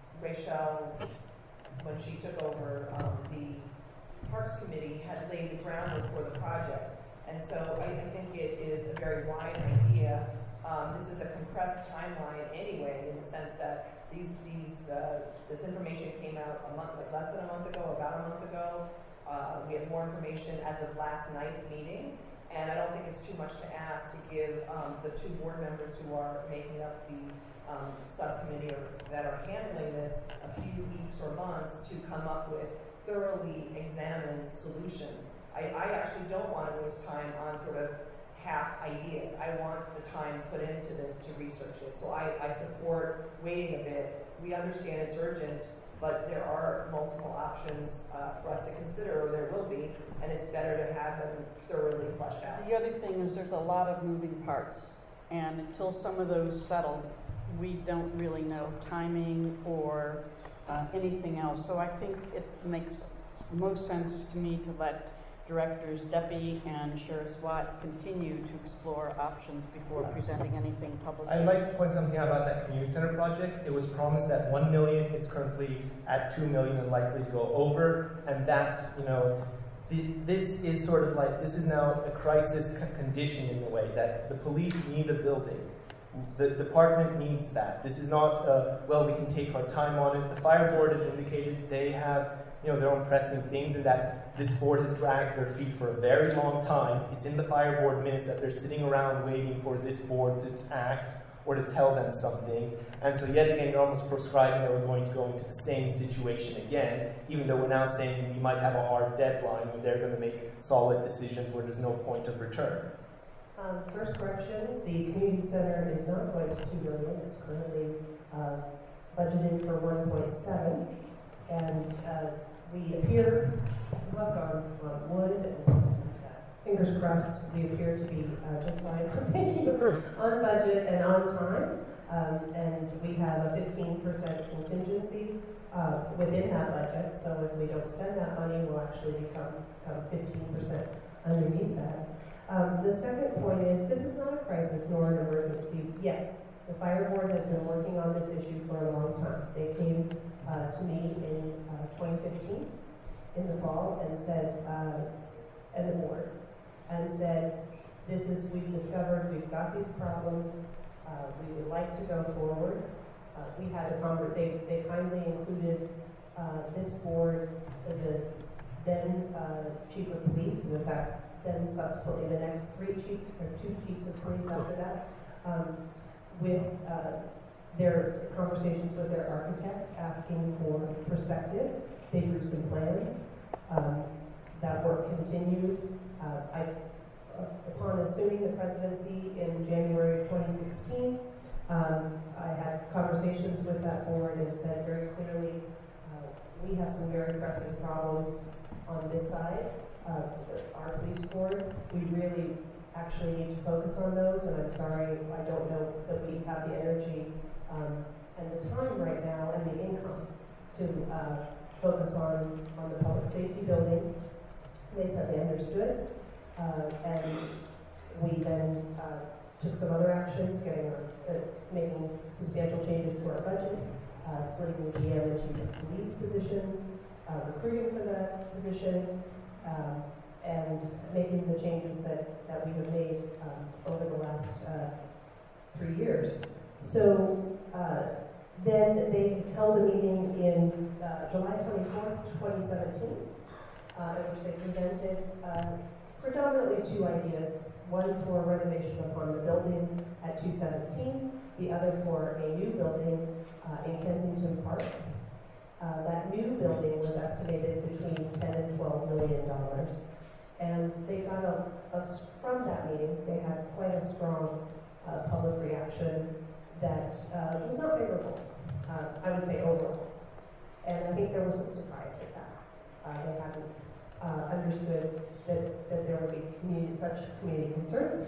Rachel, when she took over um, the Parks Committee, had laid the groundwork for the project. And so I, I think it is a very wise idea. Um, this is a compressed timeline anyway, in the sense that these, these, uh, this information came out a month, like less than a month ago, about a month ago. Uh, we have more information as of last night's meeting, and I don't think it's too much to ask to give um, the two board members who are making up the um, subcommittee or that are handling this a few weeks or months to come up with thoroughly examined solutions. I, I actually don't want to waste time on sort of half ideas. I want the time put into this to research it. So I, I support waiting a bit. We understand it's urgent, but there are multiple options uh, for us to consider, or there will be, and it's better to have them thoroughly fleshed out. The other thing is there's a lot of moving parts, and until some of those settle, we don't really know timing or uh, anything else. So I think it makes most sense to me to let Directors Deppie and Sheriff Swat continue to explore options before presenting anything publicly. I'd like to point something out about that community center project. It was promised at one million. It's currently at two million and likely to go over. And that, you know, the, this is sort of like, this is now a crisis condition in a way that the police need a building. The department needs that. This is not, uh, well, we can take our time on it. The fire board has indicated they have, you know, their own pressing things, and that this board has dragged their feet for a very long time. It's in the fire board minutes that they're sitting around waiting for this board to act or to tell them something. And so yet again, you're almost prescribing that we're going to go into the same situation again, even though we're now saying we might have a hard deadline when they're going to make solid decisions where there's no point of return. Um, first correction, the community center is not going to two million. It's currently uh, budgeted for one point seven, and uh, we appear, knock on, on wood, and uh, fingers crossed, we appear to be uh, just fine. Thank you. On budget and on time, um, and we have a fifteen percent contingency uh, within that budget. So if we don't spend that money, we'll actually become fifteen percent underneath that. Um, the second point is, this is not a crisis nor an emergency. Yes, the fire board has been working on this issue for a long time. They came uh, to me in uh, twenty fifteen, in the fall, and said, uh, and the board, and said, this is, we've discovered, we've got these problems, uh, we would like to go forward. Uh, we had a conversation, they, they kindly included uh, this board, uh, the then uh, chief of police, and in fact, then subsequently the next three chiefs, or two chiefs of police after that, um, with uh, their conversations with their architect, asking for perspective. They drew some plans. Um, that work continued. Uh, I, uh, upon assuming the presidency in January twenty sixteen, um, I had conversations with that board and said very clearly, uh, we have some very pressing problems on this side. Uh, our police board, we really actually need to focus on those, and I'm sorry, I don't know that we have the energy um, and the time right now and the income to uh, focus on, on the public safety building. They said they understood, uh, and we then uh, took some other actions, getting our, uh, making substantial changes to our budget, uh, splitting the G M and chief of police position, uh, recruiting for that position, Um, and making the changes that, that we have made um, over the last uh, three years. So uh, then they held a meeting in uh, July twenty-fourth, twenty seventeen, uh, in which they presented uh, predominantly two ideas, one for renovation upon the building at two seventeen, the other for a new building uh, in Kensington Park. Uh, that new building was estimated between ten and twelve million dollars, and they got a, a from that meeting they had quite a strong uh, public reaction that uh, was not favorable. Uh, I would say overall, and I think there was some surprise at that. Uh, they hadn't uh, understood that that there would be community, such community concern.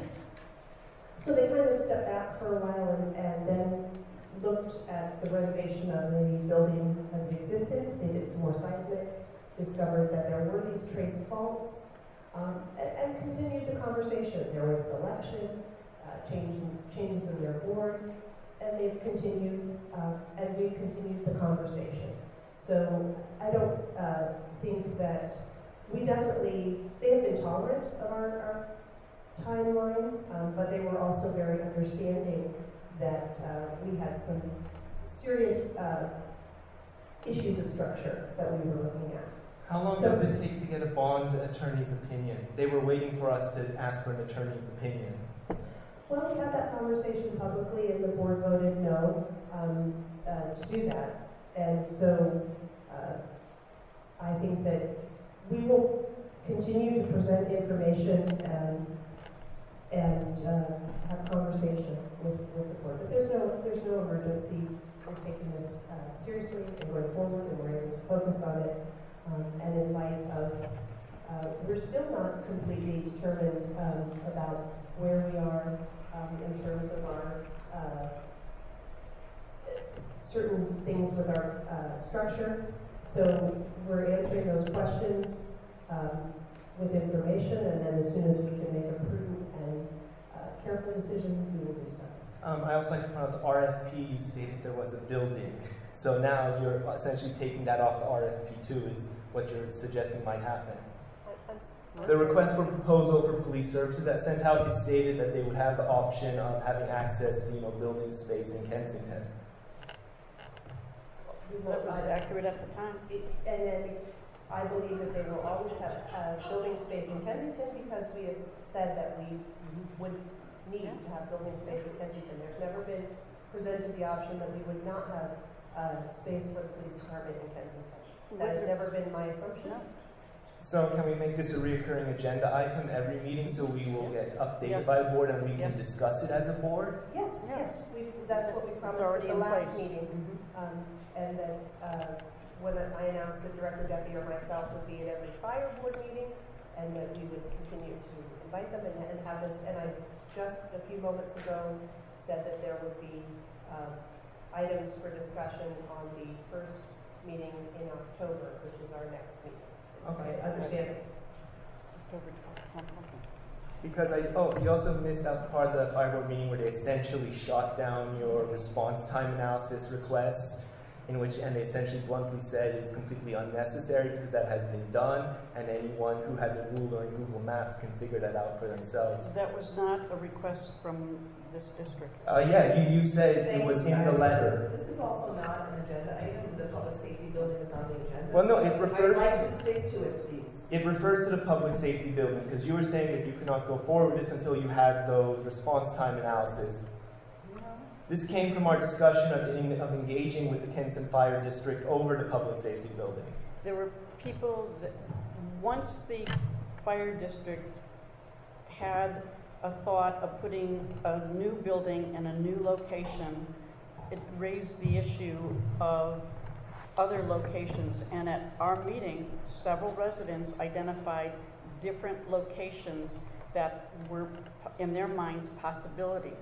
So they kind of stepped back for a while and, and then looked at the renovation of the building as it existed. They did some more seismic, discovered that there were these trace faults, um, and, and continued the conversation. There was an election, uh, change, changes in their board, and they've continued, uh, and we've continued the conversation. So I don't uh, think that, we definitely, they have been tolerant of our, our timeline, um, but they were also very understanding that uh, we had some serious uh, issues of structure that we were looking at. How long So- does it take to get a bond attorney's opinion? They were waiting for us to ask for an attorney's opinion. Well, we had that conversation publicly, and the board voted no um, uh, to do that. And so uh, I think that we will continue to present information and, and uh, have conversation with, with the board. But there's no, there's no emergency. We're taking this uh, seriously and going forward, and we're able to focus on it. Um, and in light of, uh, we're still not completely determined um, about where we are um, in terms of our uh, certain things with our uh, structure. So we're answering those questions um, with information, and then as soon as we can make a prudent and uh, careful decision, we will do so. Um, I also like to point out the R F P, you stated there was a building. So now you're essentially taking that off the R F P too, is what you're suggesting might happen. The request for proposal for police services that sent out, it stated that they would have the option of having access to, you know, building space in Kensington. That was accurate at the time. It- And then I believe that they will always have uh, building space in Kensington, because we have said that we would need to have building space in Kensington. There's never been presented the option that we would not have uh, space for the police department in Kensington. That has never been my assumption. So can we make this a reoccurring agenda item every meeting so we will get updated Yes. by the board and we can Yes. discuss it as a board? Yes, yes, we, that's what we promised already at the in last place. meeting. Mhm. Um, and then, uh, when I announced that Director Duffy or myself would be at every fire board meeting, and that we would continue to invite them and, and have this, and I just a few moments ago said that there would be, um, items for discussion on the first meeting in October, which is our next meeting. Okay. I understand. Because I, oh, you also missed out part of the fire board meeting where they essentially shot down your response time analysis request, in which, and they essentially bluntly said it's completely unnecessary because that has been done, and anyone who has a ruler in Google Maps can figure that out for themselves. That was not a request from this district. Uh, yeah, you, you said it Thank was you, in the Sarah. letter. This, this is also not an agenda item. The public safety building is on the agenda. Well, no, it refers- I'd like to stick to it, please. It refers to the public safety building, because you were saying that you could not go forward with this until you had those response time analysis. This came from our discussion of, in, of engaging with the Kensington Fire District over the public safety building. There were people that, once the fire district had a thought of putting a new building in a new location, it raised the issue of other locations. And at our meeting, several residents identified different locations that were, in their minds, possibilities.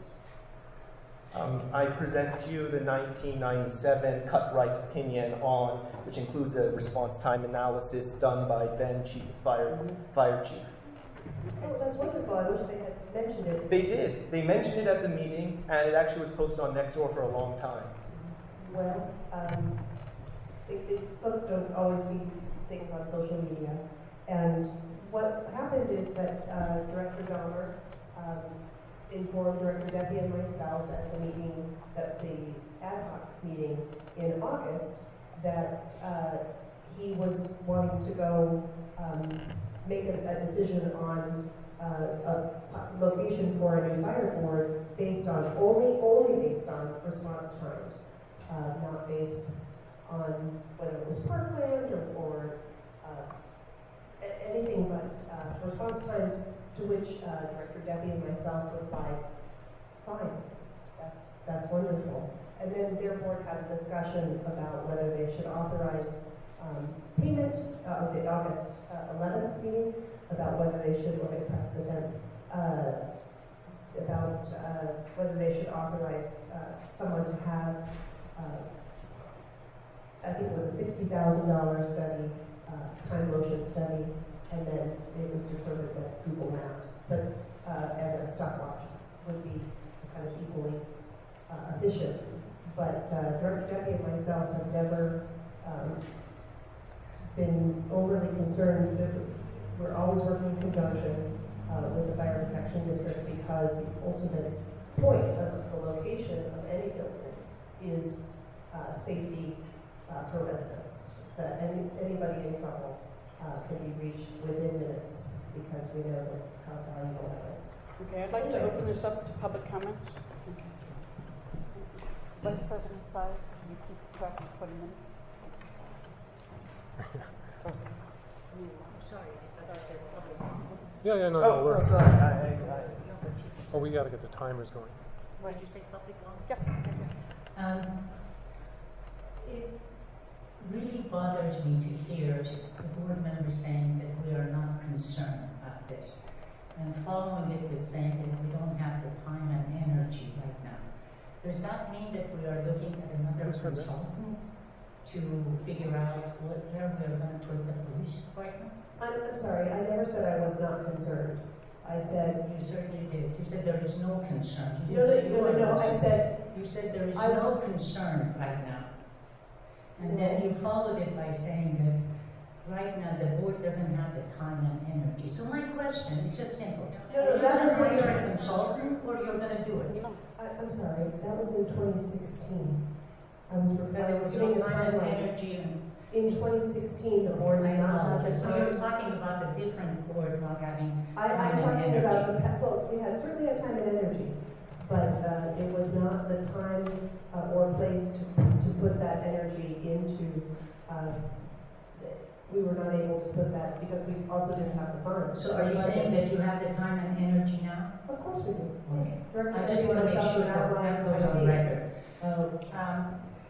Um, I present to you the nineteen ninety-seven Cutright opinion on, which includes a response time analysis done by then Chief Fire, Fire Chief. Oh, that's wonderful. I wish they had mentioned it. They did. They mentioned it at the meeting, and it actually was posted on Nextdoor for a long time. Well, um, it, it, folks don't always see things on social media. And what happened is that uh, Director Dahmer um, informed Director Debbie and myself at the meeting, at the ad hoc meeting in August, that uh, he was wanting to go um, make a, a decision on uh, a location for a new fire board based on only, only based on response times, uh, not based on whether it was parkland or, or uh, a- anything but uh, response times, to which uh, Director Debbie and myself replied, fine, that's, that's wonderful. And then their board had a discussion about whether they should authorize um, payment uh, of the August uh, eleventh meeting, about whether they should, we're going to pass the tenth, uh, about uh, whether they should authorize uh, someone to have, uh, I think it was a sixty thousand dollars study, uh, time motion study, and then it was determined that Google Maps, but uh, and a stopwatch would be kind of equally uh, efficient. But uh, Director Duffy and myself have never um, been overly concerned. That we're always working in conjunction uh, with the Fire Protection District because the ultimate point of the location of any building is uh, safety uh, for residents. Just that any, anybody in trouble uh, can be reached within minutes because we know that how valuable that is. Okay, I'd like to open this up to public comments. Okay. Vice President Tsai, can you keep track of twenty minutes? Sorry, I thought you said public comments. Yeah, yeah, no, Oh, no, we're, so sorry. I, I, I, oh, we got to get the timers going. What did you say, public comment? Yeah. Um, it really bothers me to hear the board members saying that we are not concerned about this, and following it with saying that we don't have the time and energy right now. Does that mean that we are looking at another consultant to figure out what, where we are going to put the police department? I'm, I'm sorry, I never said I was not concerned. I said, You certainly did. You said there is no concern. You no, didn't say no, you no, were no, I concerned. said, You said there is I- no concern right now. And then you followed it by saying that right now the board doesn't have the time and energy. So my question is just simple. No, no, Are you that going to was- hire a consultant or you're going to do it? I, I'm sorry, that was in twenty sixteen. I was, That I there was was doing no the time and timeline. energy and In twenty sixteen, the board I did not know. have the So you're time. talking about a different board not having I, time I'm and talking energy. about the, pa- well, we had certainly had time and energy, but, uh, it was not the time, uh, or place to, to put that energy into, uh, we were not able to put that because we also didn't have the funds. So are you saying that you have the time and energy now? Of course we do. Okay. Director I just want to make Duffy sure and that myself that have goes on outlined record. Uh, Um,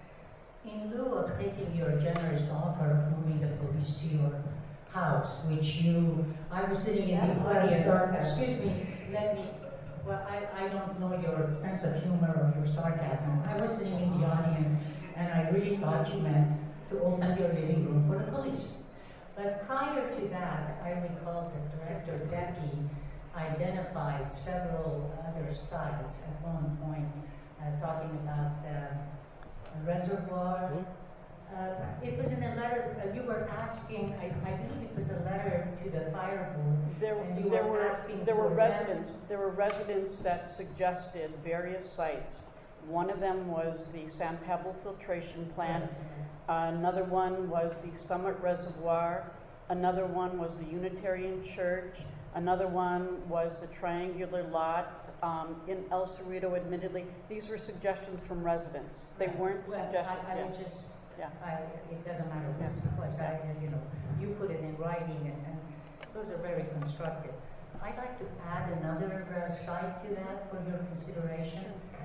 in lieu of taking your generous offer of moving the police to your house, which you, I was sitting in That's the not audience, sarcasm. excuse me, let me, well, I, I don't know your sense of humor or your sarcasm. I was sitting in the audience and I really thought you meant to open your living room for the police. But prior to that, I recall that Director Decky identified several other sites at one point, uh, talking about uh, a reservoir. Uh, it was in a letter, uh, you were asking, I, I believe it was a letter to the fire board. There, And you there were were, asking there were for residents, there were residents that suggested various sites. One of them was the San Pablo filtration plant. Uh, another one was the Summit Reservoir. Another one was the Unitarian Church. Another one was the triangular lot um, in El Cerrito, admittedly. These were suggestions from residents. They weren't Well, suggestions. I, I yeah. would just, Yeah. I, it doesn't matter who it was, I, you know, you put it in writing and, and those are very constructive. I'd like to add another uh, side to that for your consideration.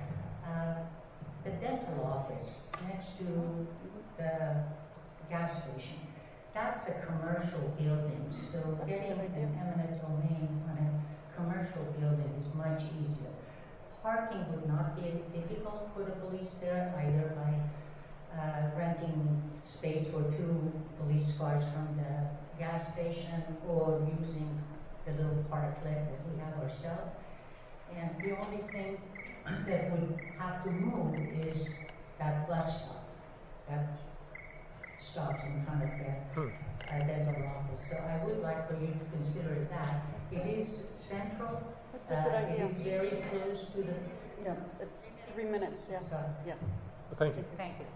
Uh, the dental office next to the gas station. That's a commercial building, so getting an eminent domain on a commercial building is much easier. Parking would not be difficult for the police there, either by uh, renting space for two police cars from the gas station or using the little parklet that we have ourselves. And the only thing that we have to move is that bus stop. That stops in front of the Hmm. uh, dental office. So I would like for you to consider that. It is central. That's a good uh, idea. It is very close to the. Yeah, it's three minutes, yeah. Sorry. Yeah. Well, thank you. Thank you.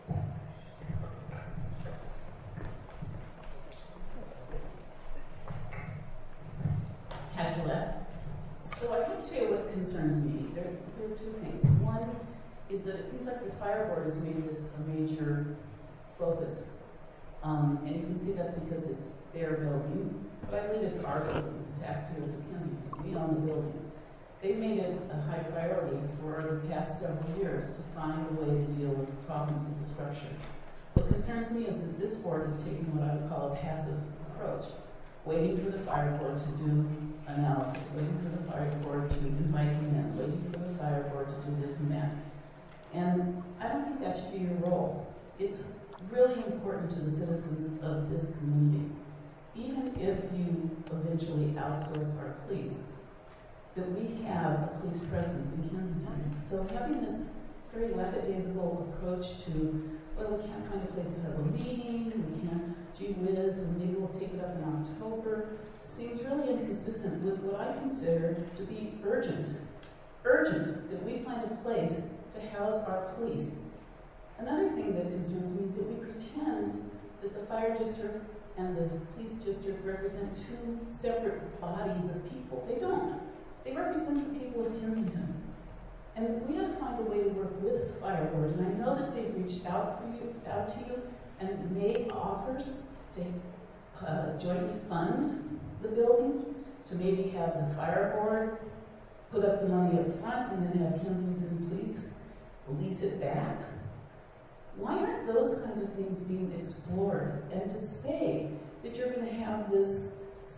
Angela. So I can tell you what concerns me. There, there are two things. One is that it seems like the fire board has made this a major focus. Um, and you can see that's because it's their building, but I believe it's our building, the taxpayers of Kensington. We own the building. They've made it a high priority for the past several years to find a way to deal with problems with the structure. What concerns me is that this board is taking what I would call a passive approach, waiting for the fire board to do analysis, waiting for the fire board to invite me in, waiting for the fire board to do this and that. And I don't think that should be your role. It's really important to the citizens of this community, even if you eventually outsource our police, that we have a police presence in Kensington. So having this very lackadaisical approach to, well, we can't find a place to have a meeting, we can't, gee whiz, and maybe we'll take it up in October, seems really inconsistent with what I consider to be urgent. Urgent that we find a place to house our police. Another thing that concerns me is that we pretend that the fire district and the police district represent two separate bodies of people. They don't. They represent the people of Kensington. And we have to find a way to work with the fire board. And I know that they've reached out for you, out to you, and made offers to uh, jointly fund the building, to maybe have the fire board put up the money up front and then have Kensington Police lease it back. Why aren't those kinds of things being explored? And to say that you're going to have this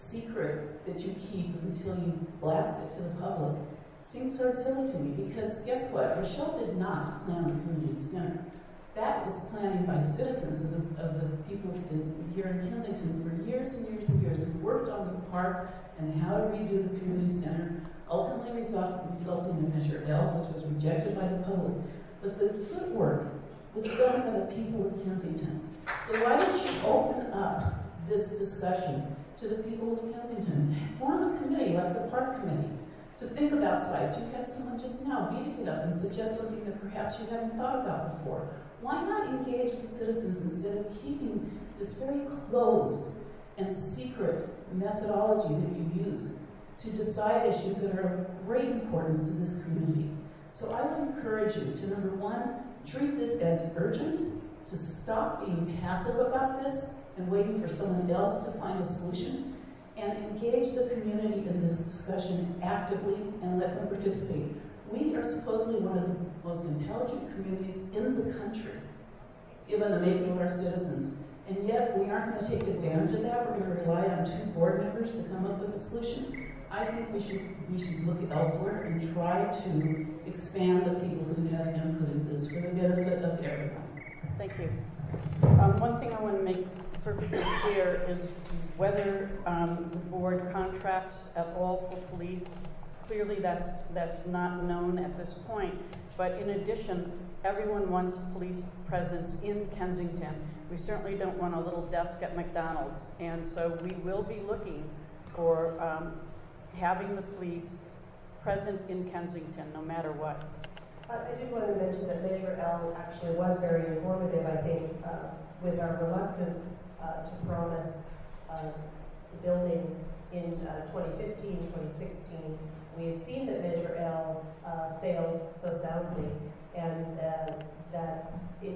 secret that you keep until you blast it to the public seems sort of silly to me, because guess what? Rochelle did not plan the community center. That was planning by citizens of the, of the people in, here in Kensington for years and years and years, who worked on the park and how to redo the community center, ultimately result, resulting in Measure L, which was rejected by the public. But the footwork was done by the people of Kensington. So why don't you open up this discussion to the people of Kensington? Form a committee like the park committee to think about sites. You had someone just now beating it up and suggest something that perhaps you haven't thought about before. Why not engage the citizens instead of keeping this very closed and secret methodology that you use to decide issues that are of great importance to this community? So I would encourage you to, number one, treat this as urgent, to stop being passive about this and waiting for someone else to find a solution, and engage the community in this discussion actively and let them participate. We are supposedly one of the most intelligent communities in the country, given the making of our citizens. And yet we aren't going to take advantage of that. We're going to rely on two board members to come up with a solution. I think we should we should look elsewhere and try to expand the people who have input in this for the benefit of everyone. Thank you. Um, one thing I want to make perfectly clear is whether um, the board contracts at all for police. Clearly that's, that's not known at this point. But in addition, everyone wants police presence in Kensington. We certainly don't want a little desk at McDonald's. And so we will be looking for um, having the police present in Kensington, no matter what. Uh, I did want to mention that Measure L actually was very informative, I think, uh, with our reluctance uh, to promise uh, the building in uh, twenty fifteen, twenty sixteen. We had seen that Measure L uh, failed so soundly, and uh, that it,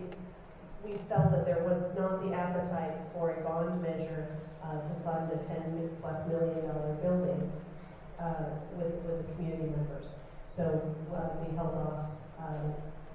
we felt that there was not the appetite for a bond measure uh, to fund a ten plus million dollar building uh, with, with the community members. So uh, we held off uh,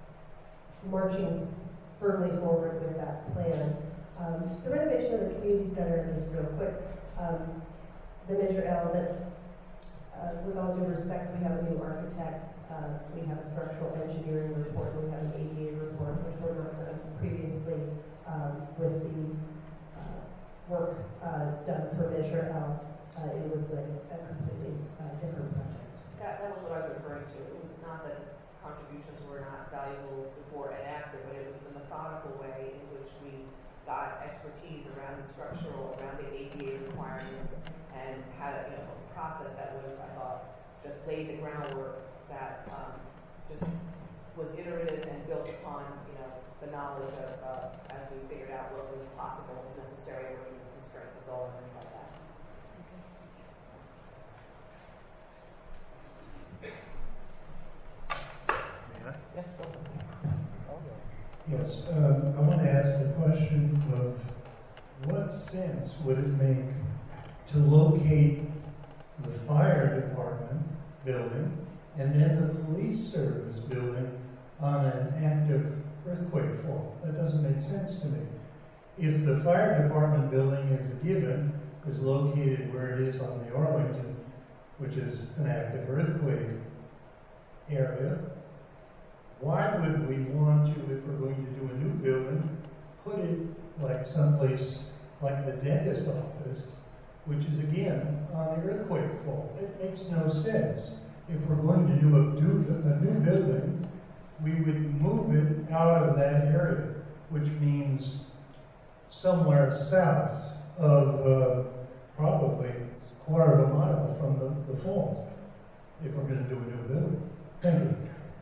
marching firmly forward with that plan. Um, the renovation of the community center is real quick. Um, the Measure L, that, uh, with all due respect, we have a new architect, uh, we have a structural engineering report, we have an A D A report, which were not done previously um, with the uh, work uh, done for Measure L. Uh, it was a, a completely uh, different project. That, that was what I was referring to. It was not that his contributions were not valuable before and after, but it was the methodical way in which we got expertise around the structural, around the A D A requirements, and had a, you know, a process that was, I thought, just laid the groundwork that um, just was iterative and built upon, you know, the knowledge of, uh, as we figured out what was possible, what was necessary, working with constraints. That's all I mean by that. Yes, um, I want to ask the question of what sense would it make to locate the fire department building and then the police service building on an active earthquake fault? That doesn't make sense to me. If the fire department building is a given, is located where it is on the Arlington, which is an active earthquake area, why would we want to, if we're going to do a new building, put it like someplace like the dentist office, which is again on the earthquake fault? It makes no sense. If we're going to do a, do a new building, we would move it out of that area, which means somewhere south of uh, probably a quarter of a mile from the, the falls, if we're going to do a new building. Thank you.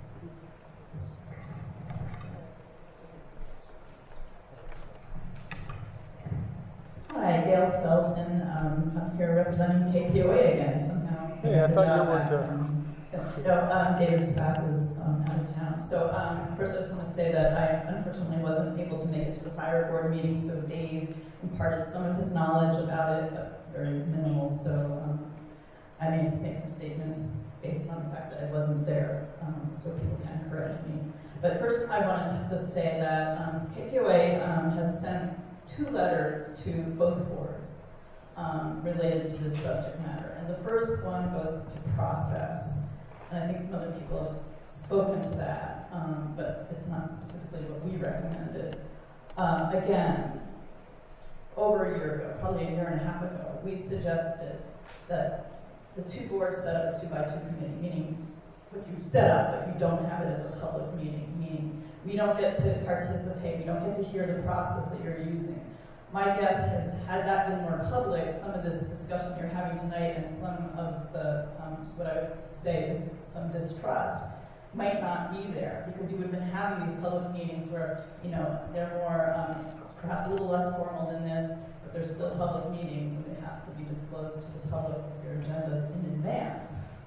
Hi, Gail Felton. Um, I'm here representing K P O A again somehow. Hey, I thought you Uh, weren't there. um, No, um, David Scott was um, out of town. So um, first I just want to say that I unfortunately wasn't able to make it to the fire board meeting, so Dave imparted some of his knowledge about it, but very minimal. So um, I may make some statements based on the fact that I wasn't there, um, so people can correct me. But first I wanted to say that um, K P O A um, has sent two letters to both boards um, related to this subject matter. And the first one goes to process. And I think some other people have spoken to that, um, but it's not specifically what we recommended. Um, again, over a year ago, probably a year and a half ago, we suggested that the two boards set up a two-by-two committee, meaning what you set up, but you don't have it as a public meeting, meaning we don't get to participate, we don't get to hear the process that you're using. My guess is, had that been more public, some of this discussion you're having tonight and some of the, um, what I would say is some distrust might not be there, because you would have been having these public meetings where, you know, they're more, um, perhaps a little less formal than this, but they're still public meetings and they have to be disclosed to the public with your agendas in advance.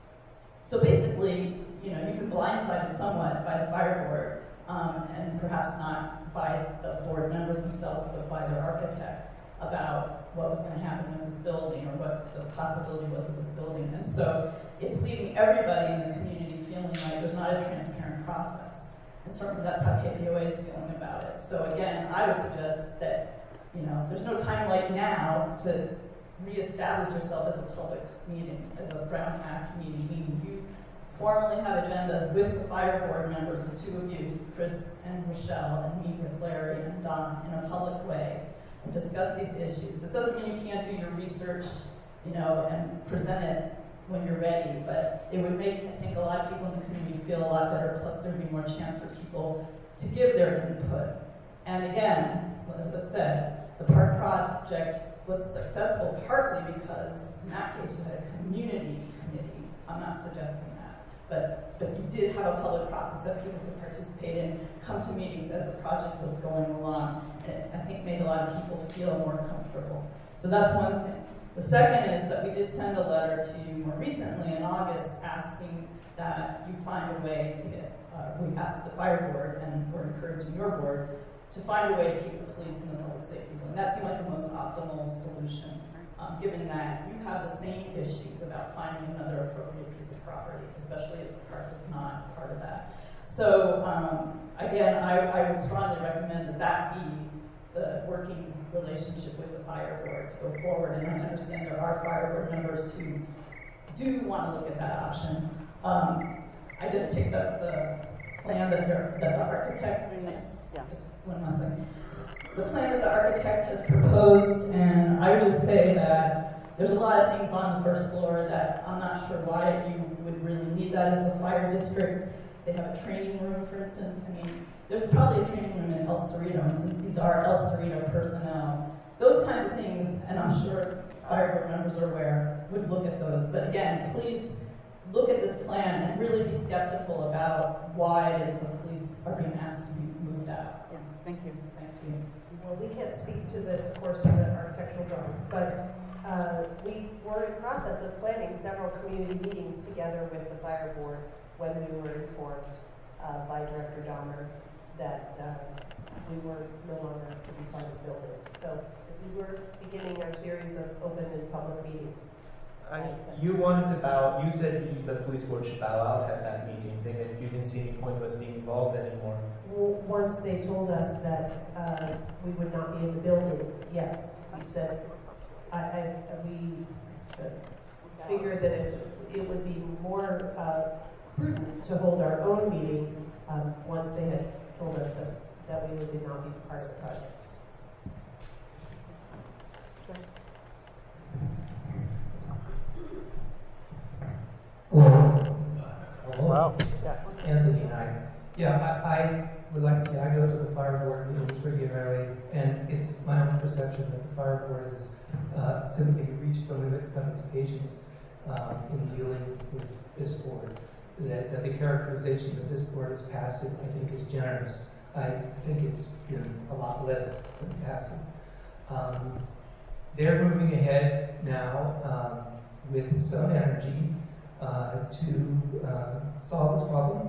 So basically, you know, you can blindside it somewhat by the fire board, um, and perhaps not by the board members themselves, but by their architect about what was going to happen in this building or what the possibility was of this building. And so it's leaving everybody in the community feeling like there's not a transparent process. And certainly that's how K P O A is feeling about it. So again, I would suggest that, you know, there's no time like now to reestablish yourself as a public meeting, as a Brown Act meeting, meaning you formally have agendas with the fire board members, the two of you, Chris and Rochelle, and meet with Larry and Don in a public way and discuss these issues. It doesn't mean you can't do your research, you know, and present it when you're ready, but it would make, I think, a lot of people in the community feel a lot better, plus there'd be more chance for people to give their input. And again, as Elizabeth said, the park project was successful partly because in that case you had a community committee. I'm not suggesting that, but, but you did have a public process that people could participate in, come to meetings as the project was going along. And it, I think, made a lot of people feel more comfortable. So that's one thing. The second is that we did send a letter to you more recently in August asking that you find a way to get, uh, we asked the fire board and we're encouraging your board to find a way to keep the police in the public safety building. That seemed like the most optimal solution, um, given that you have the same issues about finding another appropriate piece of property, especially if the park is not part of that. So um, again, I, I would strongly recommend that that be the working relationship with the fire board to go forward. And I understand there are fire board members who do want to look at that option. Um, I just picked up the plan that, that the architect, next, yeah. just one more second. The plan that the architect has proposed, and I would just say that there's a lot of things on the first floor that I'm not sure why you would really need that as a fire district. They have a training room, for instance. I mean, there's probably a training room in El Cerrito, and since these are El Cerrito personnel, those kinds of things, and I'm sure fire board members are aware, would look at those. But again, please look at this plan and really be skeptical about why it is the police are being asked to be moved out. Yeah, thank you. Thank you. Well, we can't speak to the, of course, to the architectural drawings, but uh, we were in process of planning several community meetings together with the fire board when we were informed uh, by Director Dahmer that uh, we were no longer to be part of the building. So we were beginning our series of open and public meetings. And you wanted to bow, you said you, the police board should bow out at that meeting, saying that you didn't see any point of us being involved anymore. Well, once they told us that uh, we would not be in the building, yes, we said, I, I, we uh, figured that it, it would be more uh, prudent to hold our own meeting um, once they had told us that, that we would not be part of the project. Hello. Wow. Anthony, hi. Yeah, I, I would like to say I go to the fire board meetings regularly, and it's my own perception that the fire board has uh, simply reached the limit of its patience uh, in dealing with this board. That, that the characterization that this board is passive, I think, is generous. I think it's been a lot less than passive. Um, they're moving ahead now um, with some energy uh, to uh, solve this problem.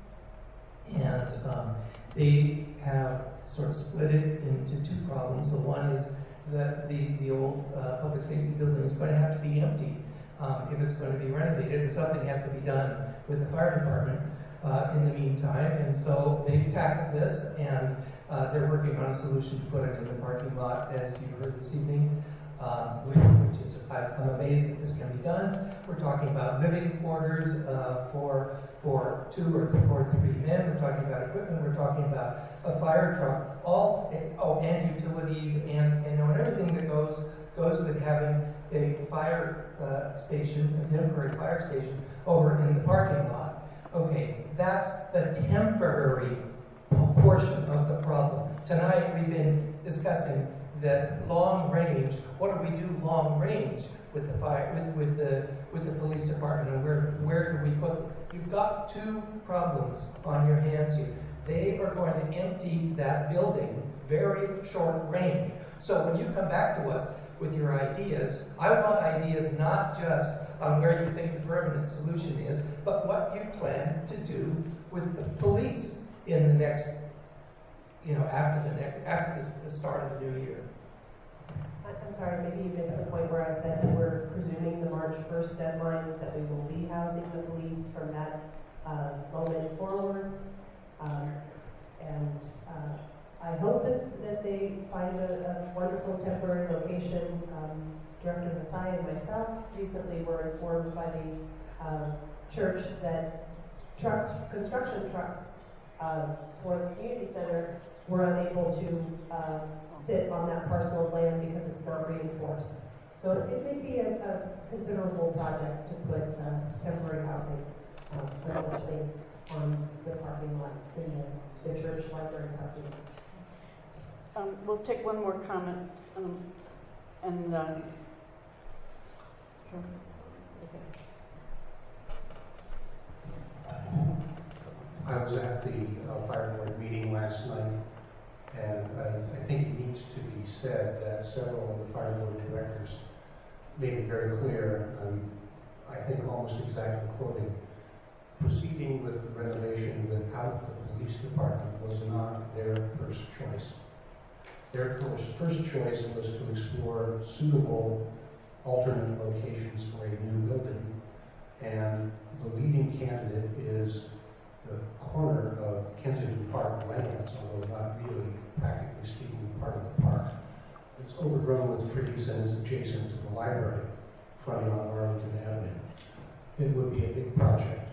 And um, they have sort of split it into two problems. The one is that the, the old uh, public safety building is going to have to be empty um, if it's going to be renovated, and something has to be done with the fire department uh, in the meantime. And so they tackled this, and uh, they're working on a solution to put it in the parking lot, as you heard this evening, uh, which, which is, I'm amazed that this can be done. We're talking about living quarters uh, for for two or, or three men. We're talking about equipment. We're talking about a fire truck. All oh, and utilities and and, and everything that goes goes with having a fire uh, station, a temporary fire station, over in the parking lot. Okay, that's the temporary portion of the problem. Tonight we've been discussing the long range. What do we do long range with the fire, with, with the with the police department, and where where do we put them? You've got two problems on your hands here. They are going to empty that building very short range. So when you come back to us with your ideas, I want ideas not just on where you think the permanent solution is, but what you plan to do with the police in the next, you know, after the next, after the, the start of the new year. I'm sorry, maybe you missed the point where I said that we're presuming the March first deadline, that we will be housing the police from that uh, moment forward. Um, and uh, I hope that, that they find a, a wonderful temporary location. Um, Director Masai and myself recently were informed by the uh, church that trucks, construction trucks uh, for the community center were unable to uh, sit on that parcel of land because it's not reinforced. So it may be a, a considerable project to put uh, temporary housing uh, permanently on the parking lot in the, the church library parking lot. Um, we'll take one more comment, um, and uh, I was at the uh, fire board meeting last night, and I, I think it needs to be said that several of the fire board directors made it very clear, um, I think almost exactly quoting, proceeding with the renovation without the police department was not their first choice. Their first, first choice was to explore suitable alternate locations for a new building, and the leading candidate is the corner of Kensington Park lands, although not really, practically speaking, part of the park. It's overgrown with trees and is adjacent to the library, fronting on Arlington Avenue. It would be a big project,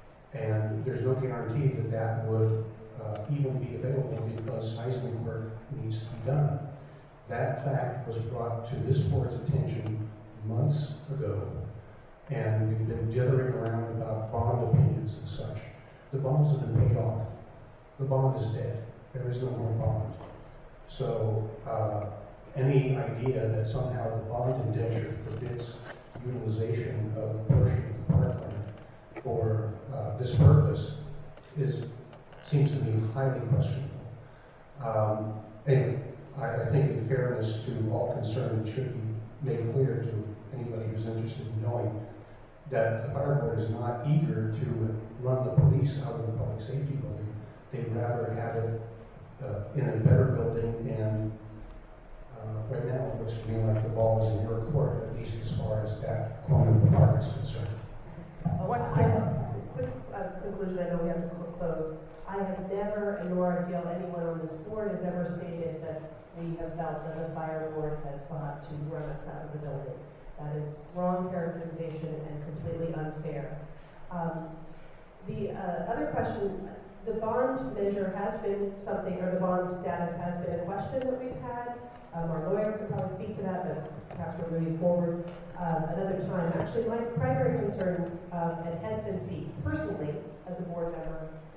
and there's no guarantee that that would uh, even be available because seismic work needs to be done. That fact was brought to this board's attention months ago, and we've been dithering around about bond opinions and such. The bonds have been paid off. The bond is dead. There is no more bond. So uh, any idea that somehow the bond indenture forbids utilization of a portion of the parkland for uh, this purpose is seems to me highly questionable. Um, anyway, I, I think in fairness to all concerned, it should be made clear to anybody who's interested in knowing that the fire board is not eager to run the police out of the public safety building. They'd rather have it uh, in a better building, and uh, right now it looks to me like the ball is in your court, at least as far as that corner of the park is concerned. One quick uh, conclusion, I know we have to close. I have never, nor I feel anyone on this board has ever stated that we have felt that the fire board has sought to run us out of the building. That is wrong characterization and completely unfair. Um, the uh, other question, the bond measure has been something, or the bond status has been a question that we've had. Um, our lawyer could probably speak to that, but perhaps we're moving forward uh, another time. Actually, my primary concern um, at Heston Seat, personally, as a board member,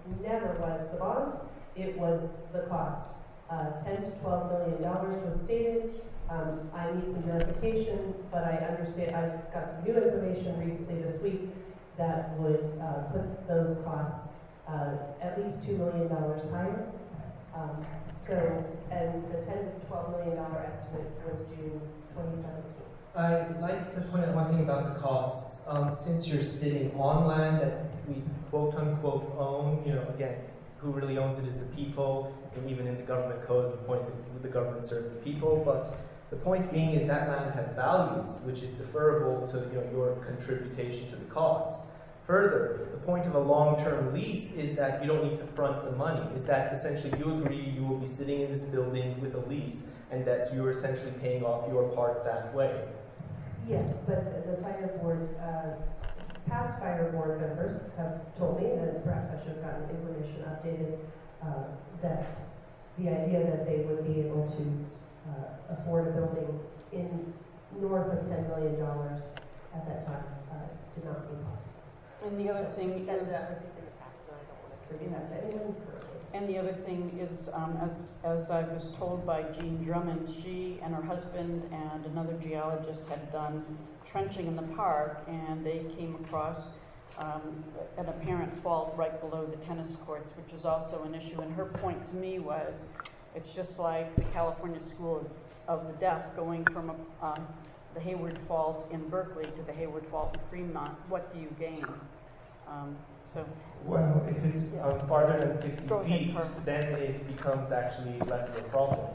never was the bond, it was the cost. Uh, ten to twelve million dollars was stated. Um, I need some verification, but I understand, I got some new information recently this week that would uh, put those costs uh, at least two million dollars higher. Um, so, and the ten to twelve million dollars estimate was June twenty seventeen. I'd like to point out one thing about the costs. Um, since you're sitting on land that we quote unquote own, you know, again, who really owns it is the people, and even in the government codes, the point that the government serves the people. But the point being is that land has values, which is deferrable to you know, your contribution to the cost. Further, the point of a long-term lease is that you don't need to front the money, is that essentially you agree you will be sitting in this building with a lease, and that you're essentially paying off your part that way. Yes, but the fire board, uh, past fire board members have told me, and perhaps I should have gotten information updated, uh, that the idea that they would be able to uh, afford a building in north of ten million dollars at that time uh, did not seem possible. And the other So, thing that, is, that was in the past, and I don't want to attribute that to anyone currently. and the other thing is, um, as, as I was told by Jean Drummond, she and her husband and another geologist had done trenching in the park, and they came across um, an apparent fault right below the tennis courts, which is also an issue. And her point to me was, it's just like the California School of the Deaf going from a, um, the Hayward Fault in Berkeley to the Hayward Fault in Fremont. What do you gain? Um, so. Well, if it's um, farther than fifty Go feet, ahead, then it becomes actually less of a problem.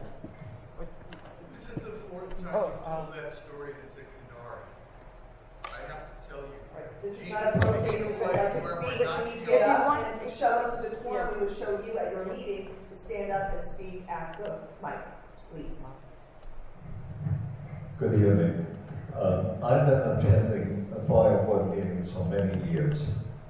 This is the fourth time Oh, you um, told that story to Secondari. I have to tell you. This is Gene, not appropriate you for that to where speak, we're but not please speaking. get If you up want- and show us the decorum we would show you at your meeting to stand up and speak at the mic, please. Good evening. Uh, I've been attending the fire board meetings for many years,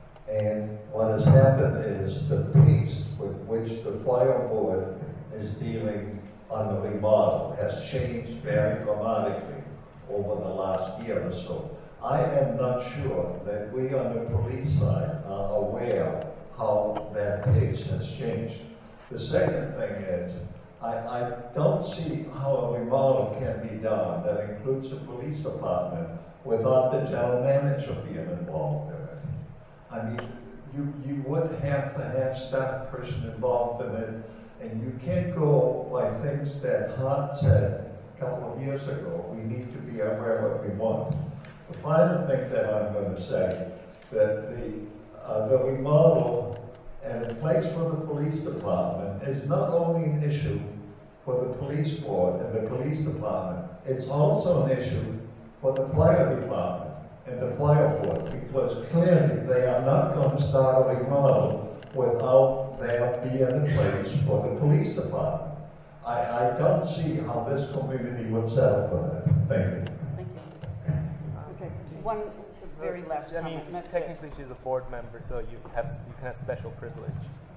and what has happened is the pace with which the fire board is dealing on the remodel has changed very dramatically over the last year or so. I am not sure that we on the police side are aware how that pace has changed. The second thing is, I, I don't see how a remodel can be done that includes the police department without the general manager being involved in it. I mean, you, you would have to have staff person involved in it, and you can't go by things that Hart said a couple of years ago. We need to be aware of what we want. The final thing that I'm going to say, that the, uh, the remodel and a place for the police department is not only an issue for the police board and the police department, it's also an issue for the fire department and the fire board, because clearly they are not going to start a remodel without there being a place for the police department. I, I don't see how this community would settle for that. Thank you. Thank you. Okay, one very last I mean, comment. and that's it. technically she's a board member, so you have you can have special privilege.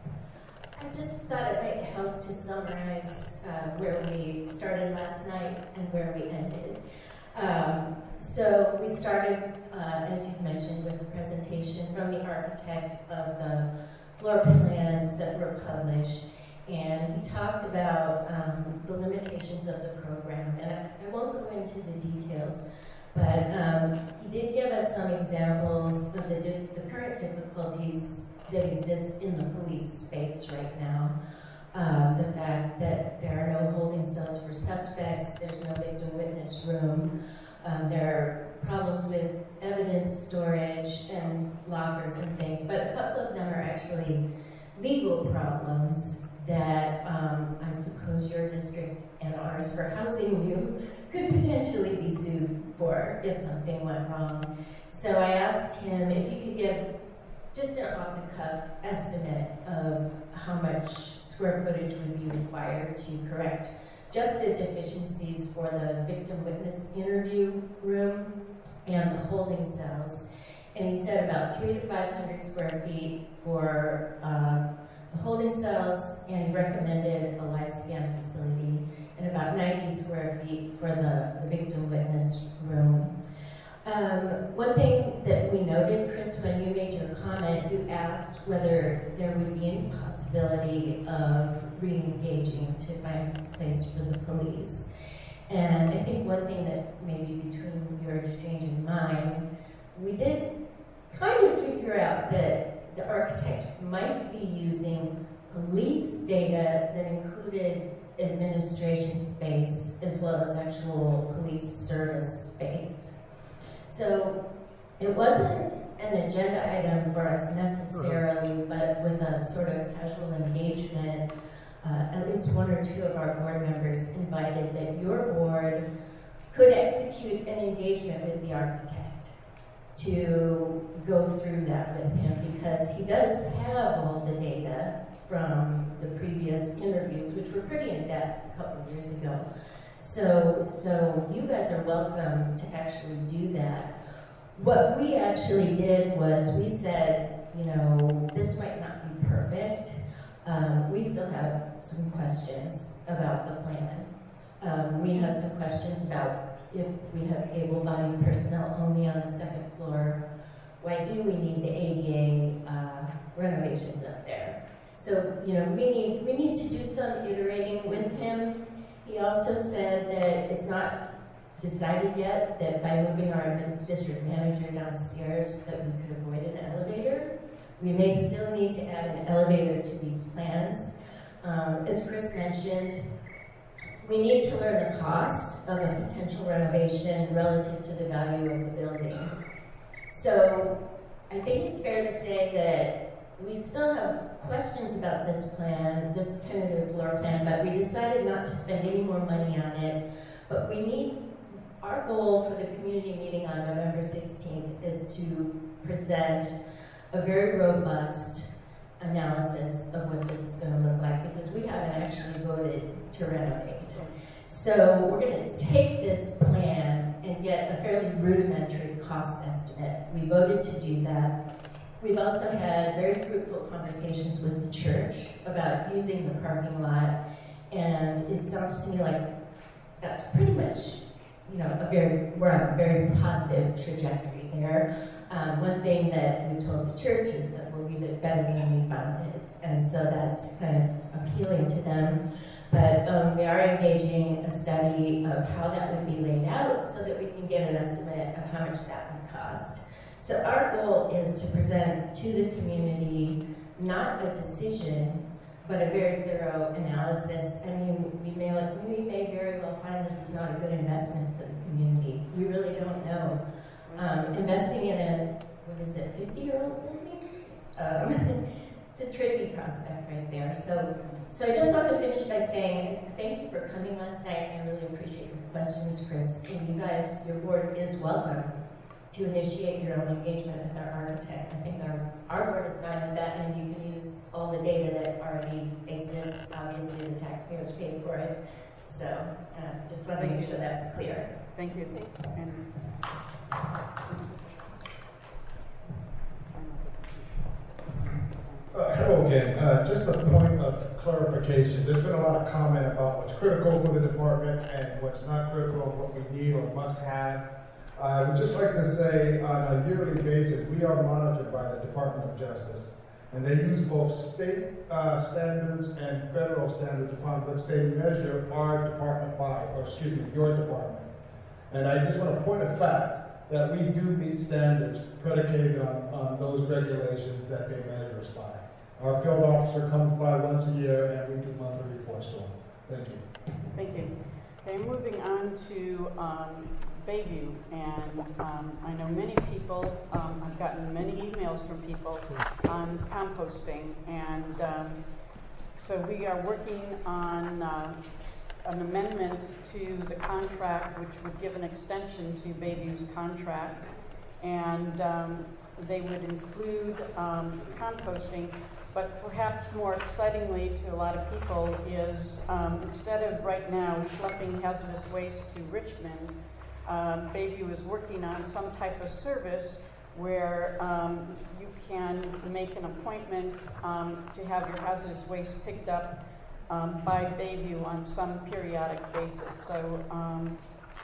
I just thought it might help to summarize uh, where we started last night and where we ended. Um, so we started, uh, as you've mentioned, with a presentation from the architect of the floor plans that were published, and he talked about um, the limitations of the program. And I, I won't go into the details, but um, he did give us some examples of the, di the current difficulties that exist in the police space right now. Um, the fact that there are no holding cells for suspects, there's no victim witness room, um, there are problems with evidence storage and lockers and things, but a couple of them are actually legal problems that um, I suppose your district and ours for housing you could potentially be sued for if something went wrong. So I asked him if he could give just an off-the-cuff estimate of how much square footage would be required to correct just the deficiencies for the victim witness interview room and the holding cells. And he said about three to five hundred square feet for uh, the holding cells, and he recommended a live scan facility, and about ninety square feet for the, the victim witness room. Um, one thing that we noted, Chris, when you made your comment, you asked asked whether there would be any possibility of re-engaging to find a place for the police. And I think one thing that maybe between your exchange and mine, we did kind of figure out that the architect might be using police data that included administration space as well as actual police service space. So it wasn't an agenda item for us necessarily, but with a sort of casual engagement, uh, at least one or two of our board members invited that your board could execute an engagement with the architect to go through that with him, because he does have all the data from the previous interviews, which were pretty in-depth a couple of years ago. So, so you guys are welcome to actually do that. What we actually did was we said, you know, this might not be perfect. Um, we still have some questions about the plan. Um, we have some questions about if we have able-bodied personnel only on the second floor, why do we need the A D A uh, renovations up there? So, you know, we need, we need to do some iterating with him. He also said that it's not decided yet that by moving our district manager downstairs that we could avoid an elevator. We may still need to add an elevator to these plans. Um, as Chris mentioned, we need to learn the cost of a potential renovation relative to the value of the building. So I think it's fair to say that we still have questions about this plan, this tentative floor plan, but we decided not to spend any more money on it. But we need, our goal for the community meeting on November sixteenth is to present a very robust analysis of what this is going to look like, because we haven't actually voted to renovate. So we're going to take this plan and get a fairly rudimentary cost estimate. We voted to do that. We've also had very fruitful conversations with the church about using the parking lot, and it sounds to me like that's pretty much, you know, a very, we're on a very positive trajectory there. Um, one thing that we told the church is that we'll leave it better than we found it, and so that's kind of appealing to them. But um, we are engaging a study of how that would be laid out so that we can get an estimate of how much that would cost. So our goal is to present to the community not a decision, but a very thorough analysis. I mean, we may, we may very well find this is not a good investment for the community. We really don't know. Um, investing in a, what is it, fifty-year-old building? Um, it's a tricky prospect right there. So, so I just want to finish by saying thank you for coming last night. I really appreciate your questions, Chris. And you guys, your board is welcome to initiate your own engagement with our architect. I think our, our board is fine with that, and you can use all the data that already exists. Obviously, the taxpayers paid for it. So uh, just want to make sure that's clear. Thank you. And Uh, hello again. Uh, just a point of clarification. There's been a lot of comment about what's critical for the department and what's not critical, and what we need or must have. I would just like to say on a yearly basis, we are monitored by the Department of Justice. And they use both state uh, standards and federal standards upon which they measure our department by, or excuse me, your department. And I just want to point a fact that we do meet standards predicated on, on those regulations that they measure us by. Our field officer comes by once a year and we do monthly reports to him. Thank you. thank you. Okay, moving on to um, Bayview, and um, I know many people, um, I've gotten many emails from people on composting, and um, so we are working on uh, an amendment to the contract which would give an extension to Bayview's contract, and um, they would include um, composting, but perhaps more excitingly to a lot of people is um, instead of right now schlepping hazardous waste to Richmond, Um, Bayview is working on some type of service where um, you can make an appointment um, to have your hazardous waste picked up um, by Bayview on some periodic basis. So um,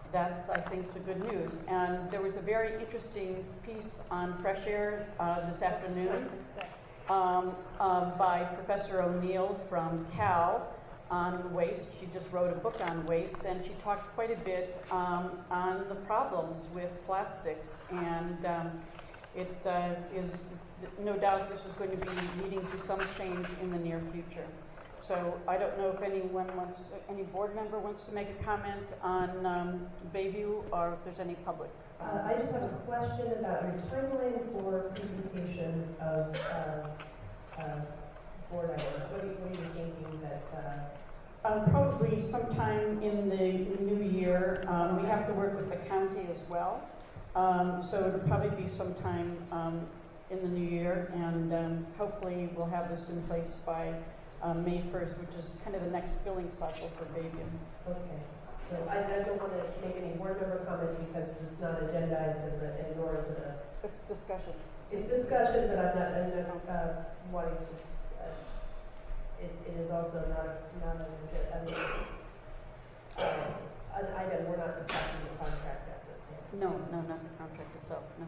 that's, I think, the good news. And there was a very interesting piece on Fresh Air uh, this afternoon um, um, by Professor O'Neill from Cal on waste. She just wrote a book on waste, and she talked quite a bit um, on the problems with plastics. And um, it uh, is no doubt this is going to be leading to some change in the near future. So I don't know if anyone wants, any board member wants to make a comment on um, Bayview, or if there's any public. Uh, I just have a question about your timeline for presentation of uh, uh, board hours. What are you, what are you thinking that? Uh, uh, probably sometime in the new year. Um, we have to work with the county as well, um, so it'll probably be sometime um, in the new year, and um, hopefully we'll have this in place by Um, May first, which is kind of the next billing cycle for Bayview. Okay. So I, I don't want to make any board member comment because it's not agendized as a, and nor is it a. It's discussion. It's discussion, but I'm not, I'm not uh, wanting to. Uh, it, it is also not a, not an, I mean, uh, an item. We're not discussing the contract as it stands. No, no, not the contract itself. No.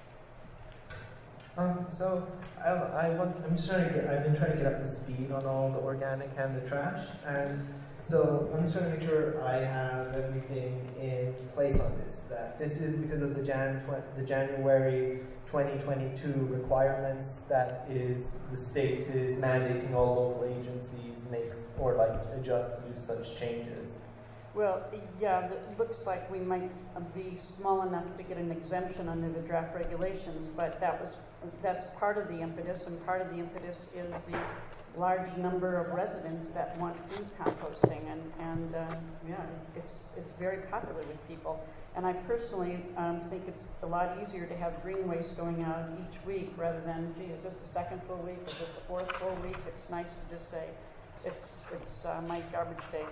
Um, so I, I want, I'm just trying to get, I've been trying to get up to speed on all the organic and the trash, and so I'm just trying to make sure I have everything in place on this, that this is because of the Jan, the January twenty twenty-two requirements that is, the state is mandating all local agencies makes, or like adjust to do such changes. Well, yeah, it looks like we might be small enough to get an exemption under the draft regulations, but that was, that's part of the impetus, and part of the impetus is the large number of residents that want food composting, and, and uh, yeah, it's, it's very popular with people. And I personally um, think it's a lot easier to have green waste going out each week rather than, gee, is this the second full week, is this the fourth full week? It's nice to just say, it's, it's uh, my garbage day.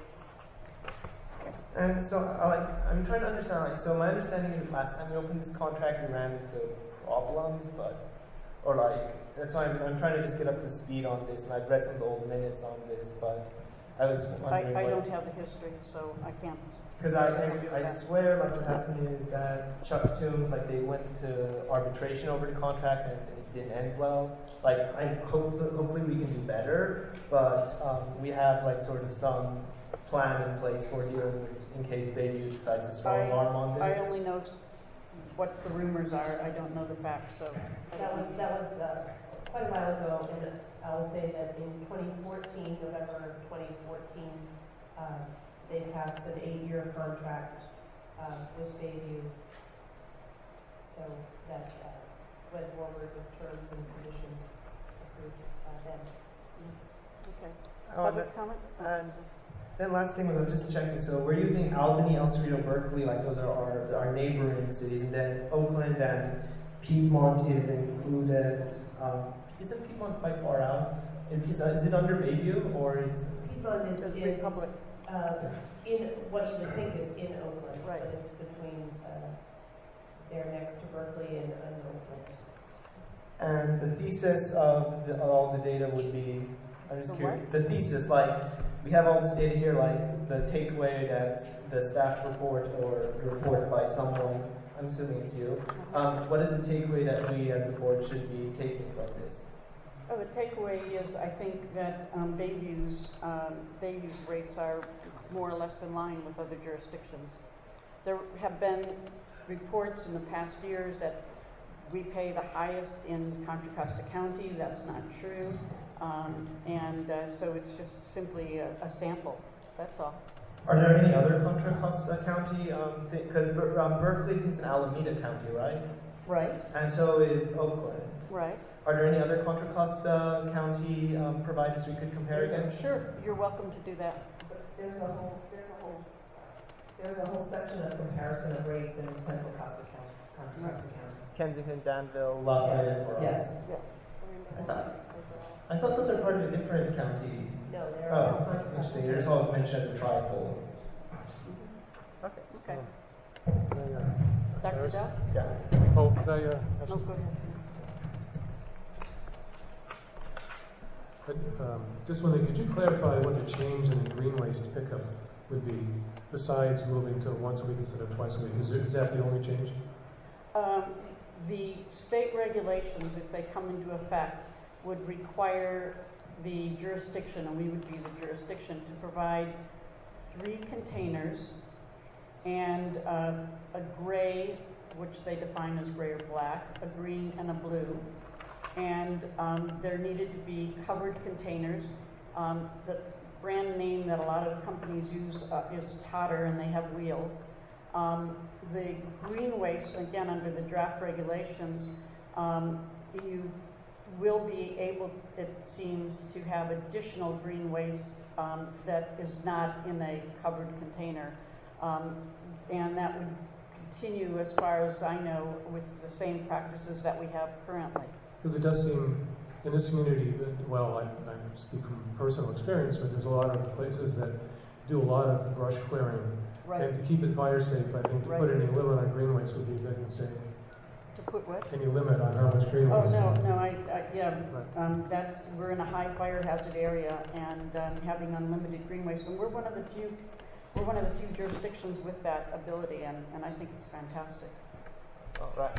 And so, uh, like, I'm trying to understand, like, so my understanding is last time we opened this contract, we ran into problems, but, or like, that's why I'm, I'm trying to just get up to speed on this, and I've read some of the old minutes on this, but I was wondering. I, I what, don't have the history, so I can't. Because I, I, I swear, like, what happened is that Chuck Toombs, like, they went to arbitration over the contract, and it didn't end well. Like, I hope, hopefully we can do better, but um, we have, like, sort of some plan in place for dealing with in case Bayview decides to strong arm on this. I only know what the rumors are. I don't know the facts. So that was that was uh, quite a while ago, and I will say that in twenty fourteen, November of twenty fourteen, uh, they passed an eight-year contract uh, with Bayview, so that uh, went forward with terms and conditions approved uh, then. Okay. Oh, Public and, comment? And then last thing was I was just checking. So we're using Albany, El Cerrito, Berkeley, like those are our our neighboring cities, and then Oakland and Piedmont is included. Um, isn't Piedmont quite far out? Is is, uh, is it under Bayview or is Piedmont is, is Republic? Uh, in what you would think is in Oakland, right? But it's between uh, there next to Berkeley and, and Oakland. And the thesis of the, all the data would be. I'm just the curious. What? The thesis, like. We have all this data here, like the takeaway that the staff report or report by someone, I'm assuming it's you. Um, what is the takeaway that we as the board should be taking from this? Oh, the takeaway is I think that um, Bayview's, um, Bayview's rates are more or less in line with other jurisdictions. There have been reports in the past years that we pay the highest in Contra Costa County. That's not true. Um, and uh, so it's just simply a, a sample. That's all. Are there any other Contra Costa County? Because um, um, Berkeley is in Alameda County, right? Right. And so is Oakland. Right. Are there any other Contra Costa County um, providers we could compare against? Sure. You're welcome to do that. But there's a whole, there's a whole, there's a whole section of comparison of rates in Central Costa County, Contra Costa County. Kensington, Danville, Lafayette. Yes. Yeah. I thought. I thought those are part of a different county. No, they're Oh, all interesting. They're just always mentioned as a trifold. Okay. Okay. Uh, Doctor Duff? Yeah. Oh, could I, uh, have No, some- go ahead. I, um, just wondering, could you clarify what the change in the green waste pickup would be? besides moving to once a week instead of twice a week? Is, there, is that the only change? Um, the state regulations, if they come into effect, would require the jurisdiction, and we would be the jurisdiction, to provide three containers and uh, a gray, which they define as gray or black, a green and a blue. And um, there needed to be covered containers. Um, the brand name that a lot of companies use uh, is Totter, and they have wheels. Um, the green waste, again, under the draft regulations, um, you will be able, it seems, to have additional green waste um, that is not in a covered container. Um, and that would continue, as far as I know, with the same practices that we have currently. Because it does seem, in this community, that, well, I, I speak from personal experience, but there's a lot of places that do a lot of brush clearing. Right. And to keep it fire safe, I think to Right. put any limit on green waste would be a big mistake. To put what? Any limit on how much green Oh, waste? no, no, I, I yeah, um, that's, we're in a high fire hazard area, and um, having unlimited green waste, and we're one of the few, we're one of the few jurisdictions with that ability, and, and I think it's fantastic. All right.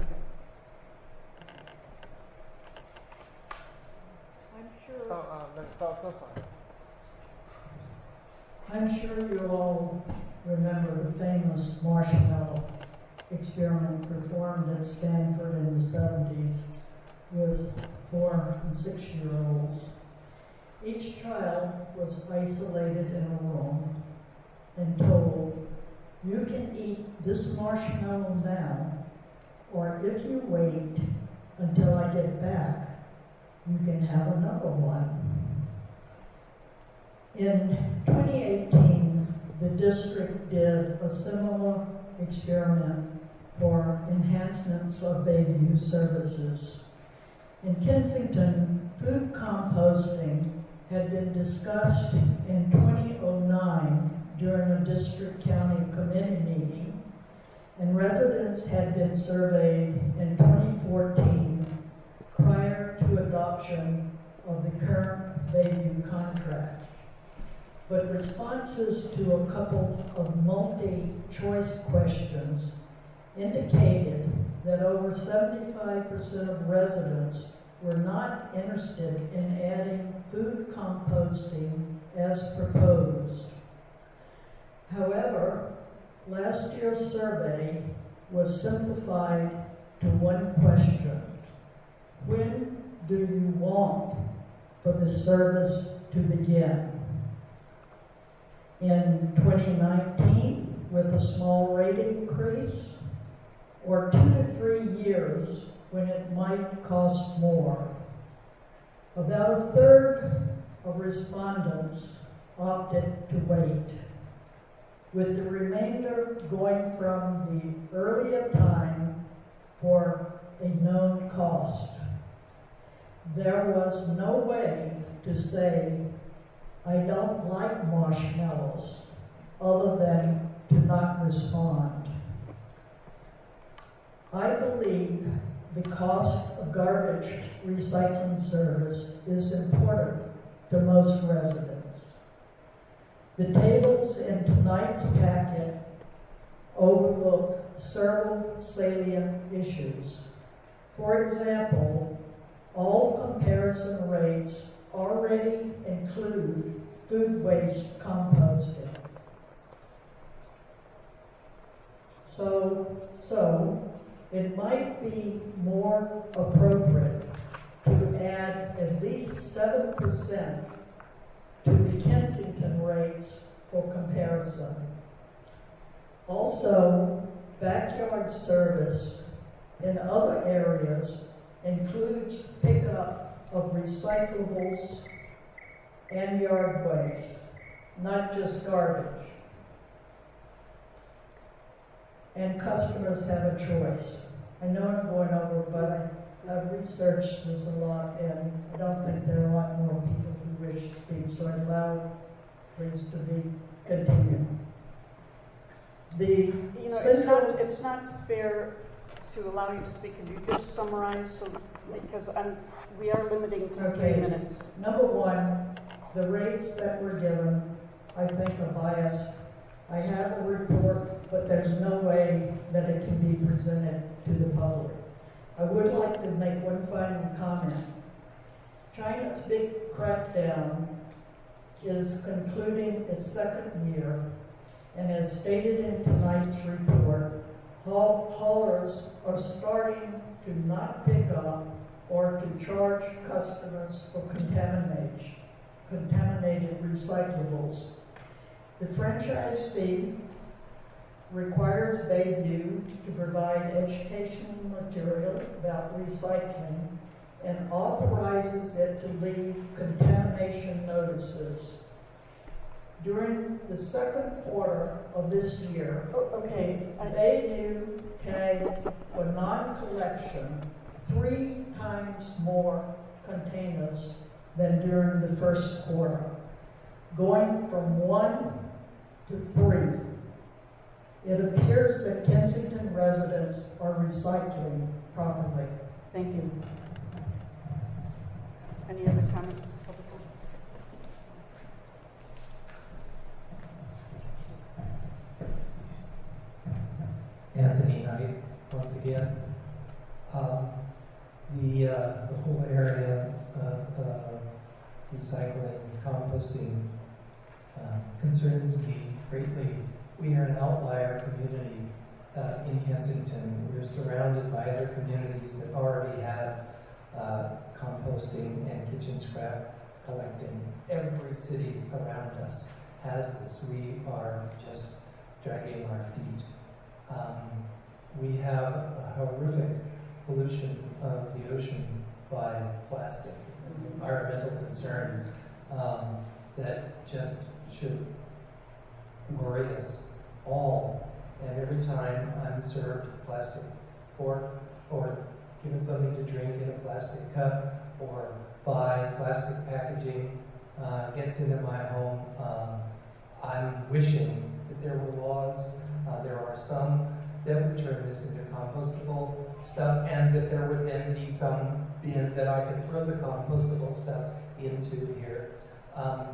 I'm sure. So, uh, then, so, so sorry. I'm sure you all remember the famous marshmallow experiment performed at Stanford in the seventies with four and six-year-olds. Each child was isolated in a room and told, you can eat this marshmallow now, or if you wait until I get back, you can have another one. In twenty eighteen, the district did a similar experiment for enhancements of Bayview services. In Kensington, food composting had been discussed in twenty oh nine during a district county committee meeting, and residents had been surveyed in twenty fourteen prior to adoption of the current Bayview contract. But responses to a couple of multi-choice questions indicated that over seventy-five percent of residents were not interested in adding food composting as proposed. However, last year's survey was simplified to one question. When do you want for the service to begin? In twenty nineteen, with a small rate increase, or two to three years when it might cost more? About a third of respondents opted to wait, with the remainder going from the earlier time for a known cost. There was no way to say, I don't like marshmallows, other than to not respond. I believe the cost of garbage recycling service is important to most residents. The tables in tonight's packet overlook several salient issues. For example, all comparison rates already include food waste composting. So, so it might be more appropriate to add at least seven percent to the Kensington rates for comparison. Also, backyard service in other areas includes pickup of recyclables and yard waste, not just garbage. And customers have a choice. I know I'm going over, but I, I've researched this a lot, and I don't think there are a lot more people who wish to speak, so I allow things to be continued. The You know, it's not, it's not fair to allow you to speak. Could you just summarize, so, because I'm, we are limiting to Okay. three minutes. Number one, the rates that were given, I think, are biased. I have a report, but there's no way that it can be presented to the public. I would like to make one final comment. China's big crackdown is concluding its second year, and as stated in tonight's report, haul haulers are starting to not pick up or to charge customers for contamination, contaminated recyclables. The franchise fee requires Bayview to provide educational material about recycling and authorizes it to leave contamination notices. During the second quarter of this year, okay, Bayview tagged for non-collection three times more containers than during the first quarter, going from one to three. It appears that Kensington residents are recycling properly. Thank you. Any other comments? Anthony Knight, once again. Um, the, uh, the whole area of uh, recycling, composting uh, concerns me greatly. We are an outlier community uh, in Kensington. We're surrounded by other communities that already have uh, composting and kitchen scrap collecting. Every city around us has this. We are just dragging our feet. Um, we have a horrific pollution of the ocean by plastic, an environmental concern um, that just should worry us all. And every time I'm served a plastic fork or given something to drink in a plastic cup or buy plastic packaging uh, gets into my home, um, I'm wishing that there were laws. Uh, there are some that would turn this into compostable stuff, and that there would then be some bin that I could throw the compostable stuff into here. Um,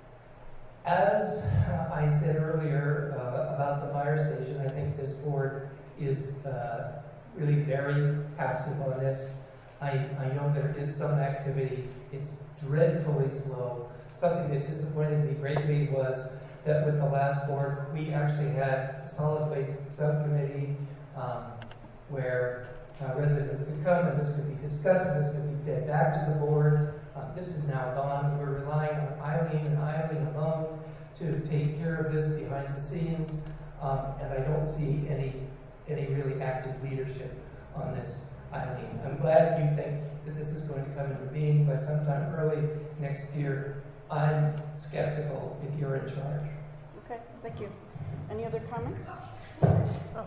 as uh, I said earlier uh, about the fire station, I think this board is uh, really very passive on this. I, I know there is some activity. It's dreadfully slow. Something that disappointed me greatly was that with the last board, we actually had a solid waste subcommittee um, where uh, residents could come and this could be discussed and this could be fed back to the board. Uh, this is now gone. We're relying on Eileen and Eileen alone to take care of this behind the scenes, um, and I don't see any any really active leadership on this, Eileen. I'm glad you think that this is going to come into being by sometime early next year. I'm skeptical if you're in charge. Okay, thank you. Any other comments? Oh.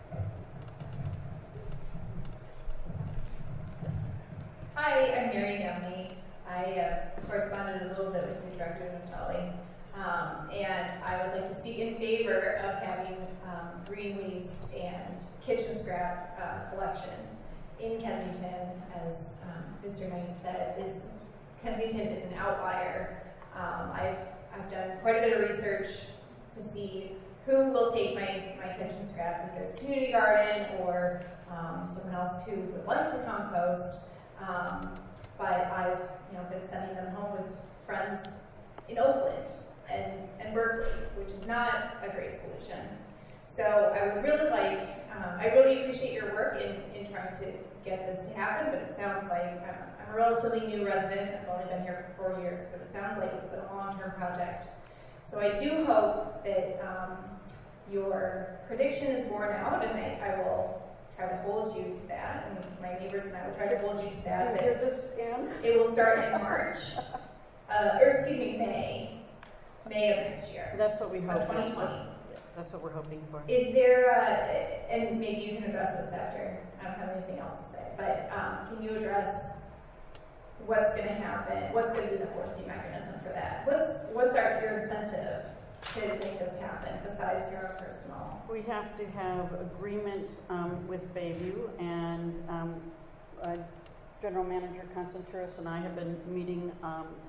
Hi, I'm Mary Downey. I uh, corresponded a little bit with the director of Natali, um, and I would like to speak in favor of having um, green waste and kitchen scrap uh, collection in Kensington. As um, Mister Knight said, is Kensington is an outlier. Um, I've, I've done quite a bit of research to see who will take my, my kitchen scraps, if there's a community garden or um, someone else who would like to compost. Um, but I've you know, been sending them home with friends in Oakland and, and Berkeley, which is not a great solution. So I would really like, um, I really appreciate your work in, in trying to get this to happen, but it sounds like I'm, I'm a relatively new resident. I've only been here for four years, but it sounds like it's been a long-term project. So I do hope that um, your prediction is borne out, and I, I will try to hold you to that, and my neighbors and I will try to hold you to that. Did you hear this, Ann? It will start in March, uh, or excuse me, May, May of next year. That's what we hope. twenty twenty. That's what we're hoping for. Is there, uh, and maybe you can address this after, I don't have anything else to say, but um, can you address what's going to happen, what's going to be the foresee mechanism for that? What's, what's our, your incentive to make this happen besides your own personal? We have to have agreement um, with Bayview, and um, uh, General Manager Constanturis and I have been meeting um,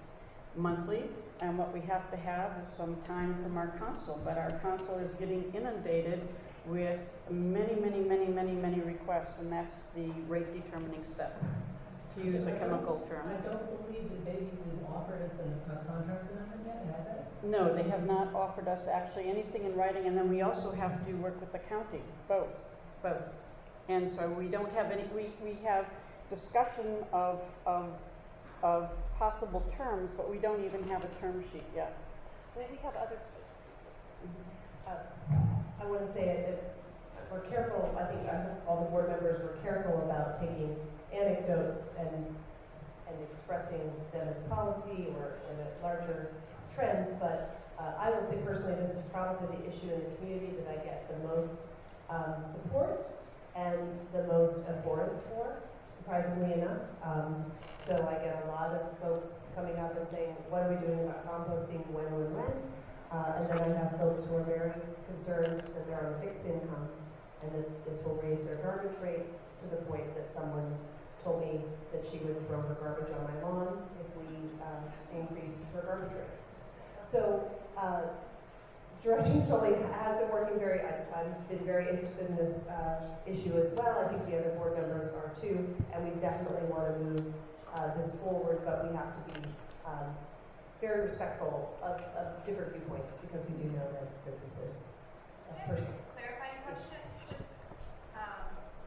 monthly, and what we have to have is some time from our council. But our council is getting inundated with many, many, many, many, many requests, and that's the rate determining step, to use a chemical term. I don't believe that Baby has offered us a, a contract amendment yet, have they? No, they have not offered us actually anything in writing, and then we also have to work with the county, both, both. And so we don't have any, we, we have discussion of, of, of possible terms, but we don't even have a term sheet yet. Well, we have other, uh, I want to say that we're careful, I think I hope all the board members were careful about taking anecdotes and and expressing them as policy or in a larger trends, but uh, I will say personally this is probably the issue in the community that I get the most um, support and the most abhorrence for, surprisingly enough. Um, so I get a lot of folks coming up and saying, what are we doing about composting, when, when, when? Uh, and then I have folks who are very concerned that they're on a fixed income and that this will raise their garbage rate to the point that someone told me that she would throw her garbage on my lawn if we um, increased her garbage rates. So uh, Director Tully has been working very, I, I've been very interested in this uh, issue as well. I think the other board members are too, and we definitely want to move uh, this forward, but we have to be um, very respectful of, of different viewpoints because we do know that, that this is a personal. Clarifying question. Just, um,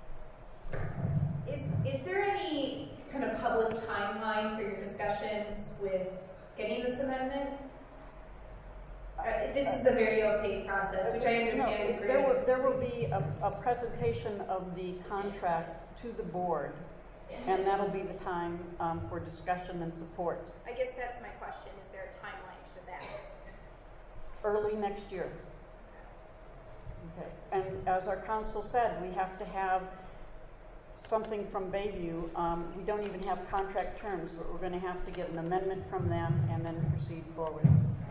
is is there any kind of public timeline for your discussions with getting this amendment? Uh, this is a very opaque process, which I understand. No, there will there will be a, a presentation of the contract to the board, and that'll be the time um, for discussion and support. I guess that's my question. Is there a timeline for that? Early next year. Okay. And as our council said, we have to have something from Bayview. Um, we don't even have contract terms, but we're going to have to get an amendment from them and then proceed forward.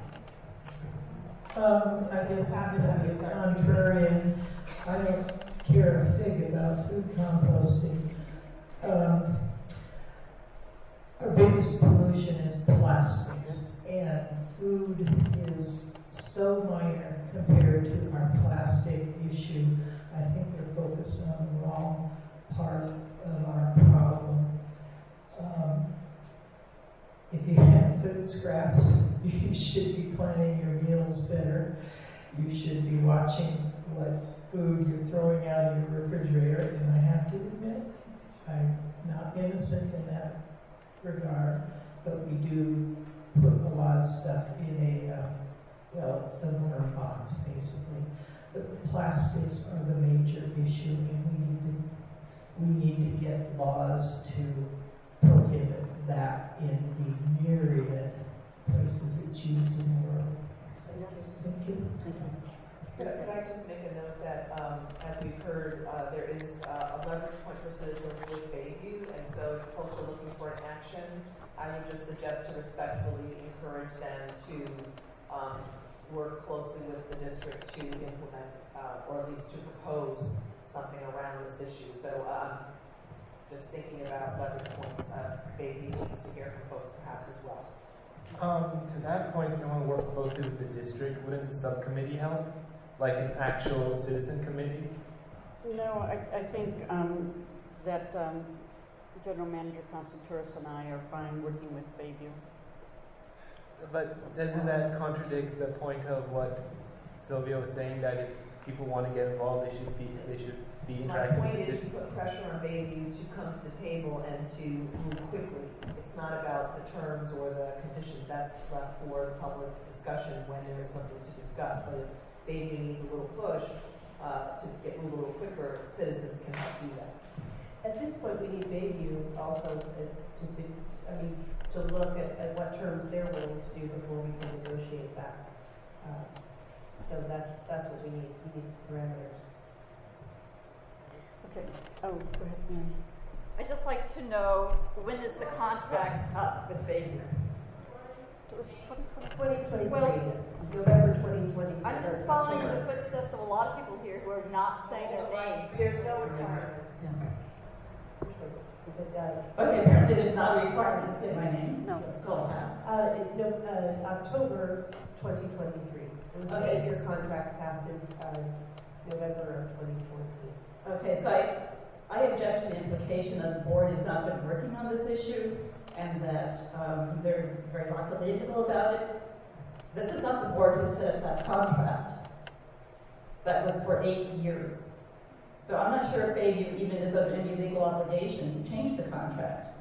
Um, I guess I'm going to be contrarian. I don't care a fig about food composting. Um, our biggest pollution is plastics, and food is so minor compared to our plastic issue. I think we're focused on the wrong part of our problem. Um, if you have food scraps, you should be planning your meals better. You should be watching what food you're throwing out of your refrigerator. And I have to admit, I'm not innocent in that regard, but we do put a lot of stuff in a, uh, well, similar box, basically. But the plastics are the major issue, and we need to, we need to get laws to prohibit that in the myriad places it's used in the world. Thank you. Thank you. Could I, could I just make a note that, um, as we've heard, uh, there is uh, a leverage point for citizens with Bayview, and so if folks are looking for an action, I would just suggest to respectfully encourage them to um, work closely with the district to implement, uh, or at least to propose something around this issue. So um, just thinking about leverage points, uh, Bayview needs to hear from folks perhaps as well. Um, to that point, if you want to work closely with the district, wouldn't the subcommittee help? Like an actual citizen committee? No, I, I think um, that um, General Manager Constantouris and I are fine working with Bayview. But doesn't that contradict the point of what Sylvia was saying, that if people want to get involved, they should be they should be interactive My point with is this? to put pressure on Bayview to come to the table and to move quickly. It's not about the terms or the conditions. That's left for public discussion when there is something to discuss. But if Bayview needs a little push uh, to get move a little quicker, citizens can help do that. At this point, we need Bayview also to, to see, I mean, to look at, at what terms they're willing to do before we can negotiate that. Uh, so that's that's what we need. We need parameters. Okay. Oh, go ahead, Mary. I'd just like to know, when is the contract up with Bayview? twenty twenty-three, Well, November twenty twenty-three. I'm just following in the footsteps of a lot of people here who are not saying their names. There's no requirement. October. But, uh, Okay, apparently there's not a requirement to say my name. No. So I'll pass. Uh, it- no, uh, October twenty twenty-three. It was an Okay. eight-year contract passed in, uh, November of twenty fourteen. Okay, so I, I object to the implication that the board has not been working on this issue and that um, they're very lackadaisical about it. This is not the board who set up that contract. That was for eight years. So I'm not sure if Bayview even is under any legal obligation to change the contract.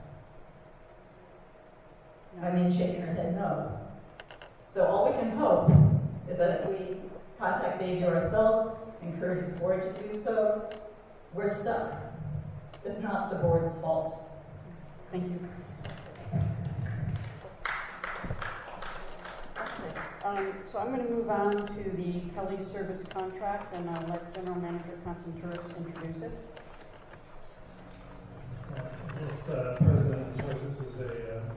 I mean, shaking her head no. So all we can hope is that if we contact Bayview ourselves, encourage the board to do so, we're stuck. It's not the board's fault. Thank you. Okay, um, so I'm going to move on to the Kelly service contract, and I'll let General Manager Constantouris introduce it. Yes, uh, President, this is a, uh,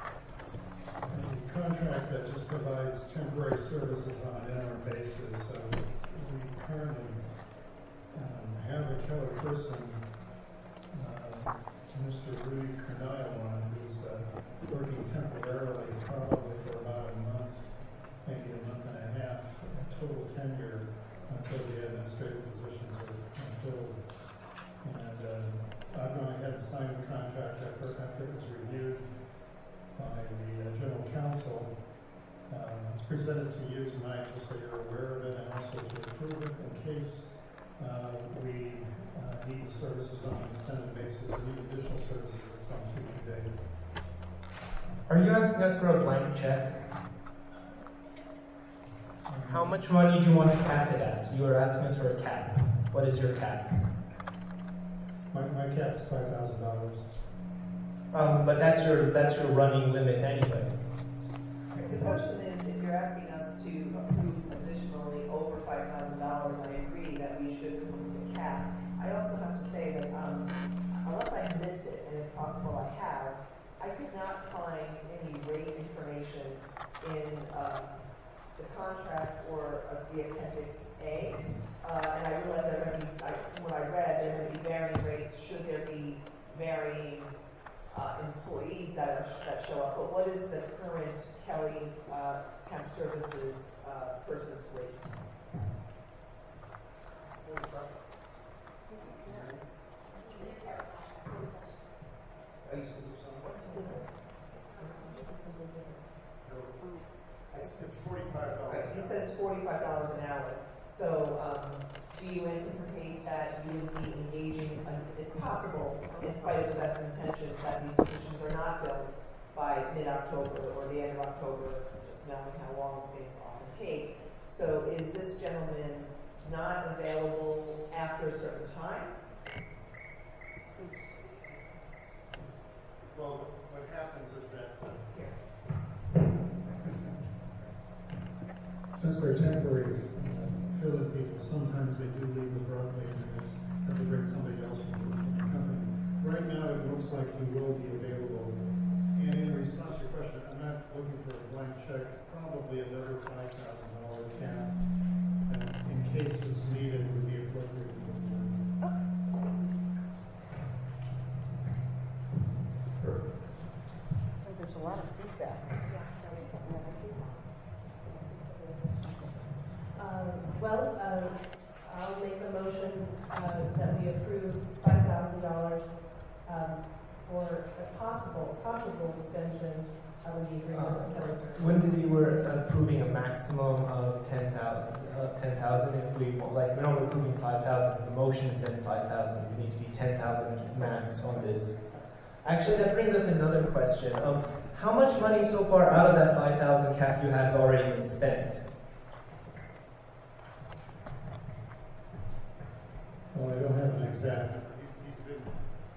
a contract that just provides temporary services on an interim basis. So we currently um, have a Keller person, uh, Mister Rudy Kernion, who's uh, working temporarily, probably for about a month, maybe a month and a half, total tenure until the administrative positions are filled. And uh, I've gone ahead and signed the contract after, after it was reviewed by the uh, General Counsel. Uh, it's presented to you tonight just so you're aware of it, and also to approve it in case uh, we uh, need the services on an extended basis or need additional services at some future date. Are you asking us for a blank check? How much money do you want to cap it at? You are asking us for a cap. What is your cap? My, my cap is five thousand dollars. Um, but that's your that's your running limit anyway. The question is, if you're asking us to approve additionally over five thousand dollars, I agree that we should remove the cap. I also have to say that um, unless I missed it, and it's possible I have, I could not find any rate information in uh, the contract or uh, the Appendix A. Uh, and I realize that there may be, I, from what I read, there may be varying rates. Should there be varying uh, employees that, are, that show up? But what is the current Kelly uh, Temp Services uh, person's rate? It's, it's forty-five dollars. Right, you said it's forty-five dollars an hour. So, um, do you anticipate that you would be engaging, uh, it's possible, in spite of the best intentions, that these positions are not filled by mid-October or the end of October, just knowing how long things often take. So is this gentleman not available after a certain time? Well, what happens is that uh, Here. since they're temporary uh, filling people, sometimes they do leave abruptly and they just have to bring somebody else from the from the company. Right now, it looks like he will be available. And in response to your question, I'm not looking for a blank check, probably another five thousand dollar cap, and in case it's needed, would be appropriate. There's a lot of feedback. Uh, well, uh, I'll make a motion uh, that we approve five thousand dollars um, for a possible possible extension of the agreement with Kelly Services. When did you were approving a maximum of ten thousand? Uh, ten thousand. If we like, we're not approving five thousand. The motion is then five thousand. We need to be ten thousand max on this. Actually, that brings up another question. Um, how much money so far out of that five thousand cap you have has already been spent? Well, I don't have an exact number. He, he's been.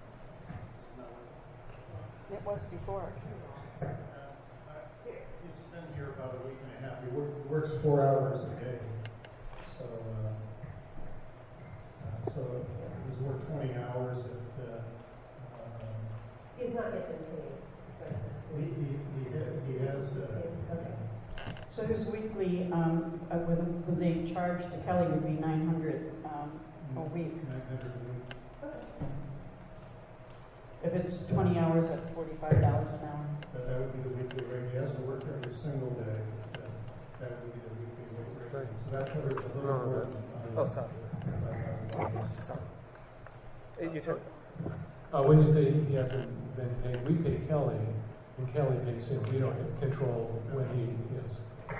It was before. Uh, uh, he's been here about a week and a half. He work, works four hours a day. So, uh, uh, so he's worked twenty hours at. Uh, uh, He's not yet been paid. he he he, ha- he has. Uh, Okay. So his weekly, um, uh, with, with the charge to Kelly would be nine hundred um, a week. nine hundred a week. it's twenty hours at forty-five dollars an hour. That, that would be the weekly rate. He has to work every single day. That, that would be the weekly rate. Right. So that covers the whole No, work. Oh, sorry. Sorry. Uh, You turn. Uh, when you say he hasn't been paid, we pay Kelly, and Kelly pays him. We don't control when he is.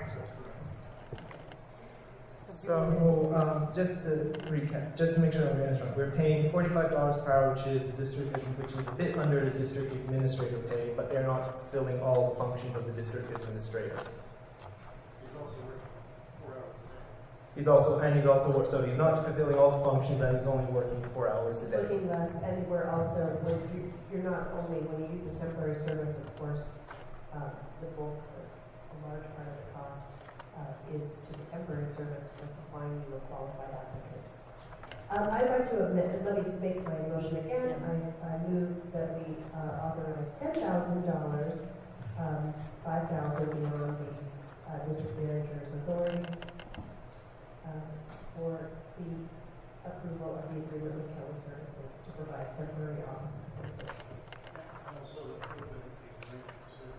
So, um, just to recap, just to make sure I'm getting right, we're paying forty-five dollars per hour, which is the district, which is a bit under the district administrator pay, but they're not fulfilling all the functions of the district administrator. He's also working four hours a day. He's also, and he's also, so he's not fulfilling all the functions, and he's only working four hours a day. Working less, and we're also, when you, you're not only, when you use a temporary service, of course, uh, the bulk, a large part of the cost uh, is to the temporary service for supplying you a qualified applicant. Um, I'd like to admit, let me make my motion again. I, I move that we uh, authorize ten thousand dollars, um, five thousand beyond the uh, district manager's authority, uh, for the approval of the agreement with Kelly Services to provide temporary office assistance. Also, the approval of the agreement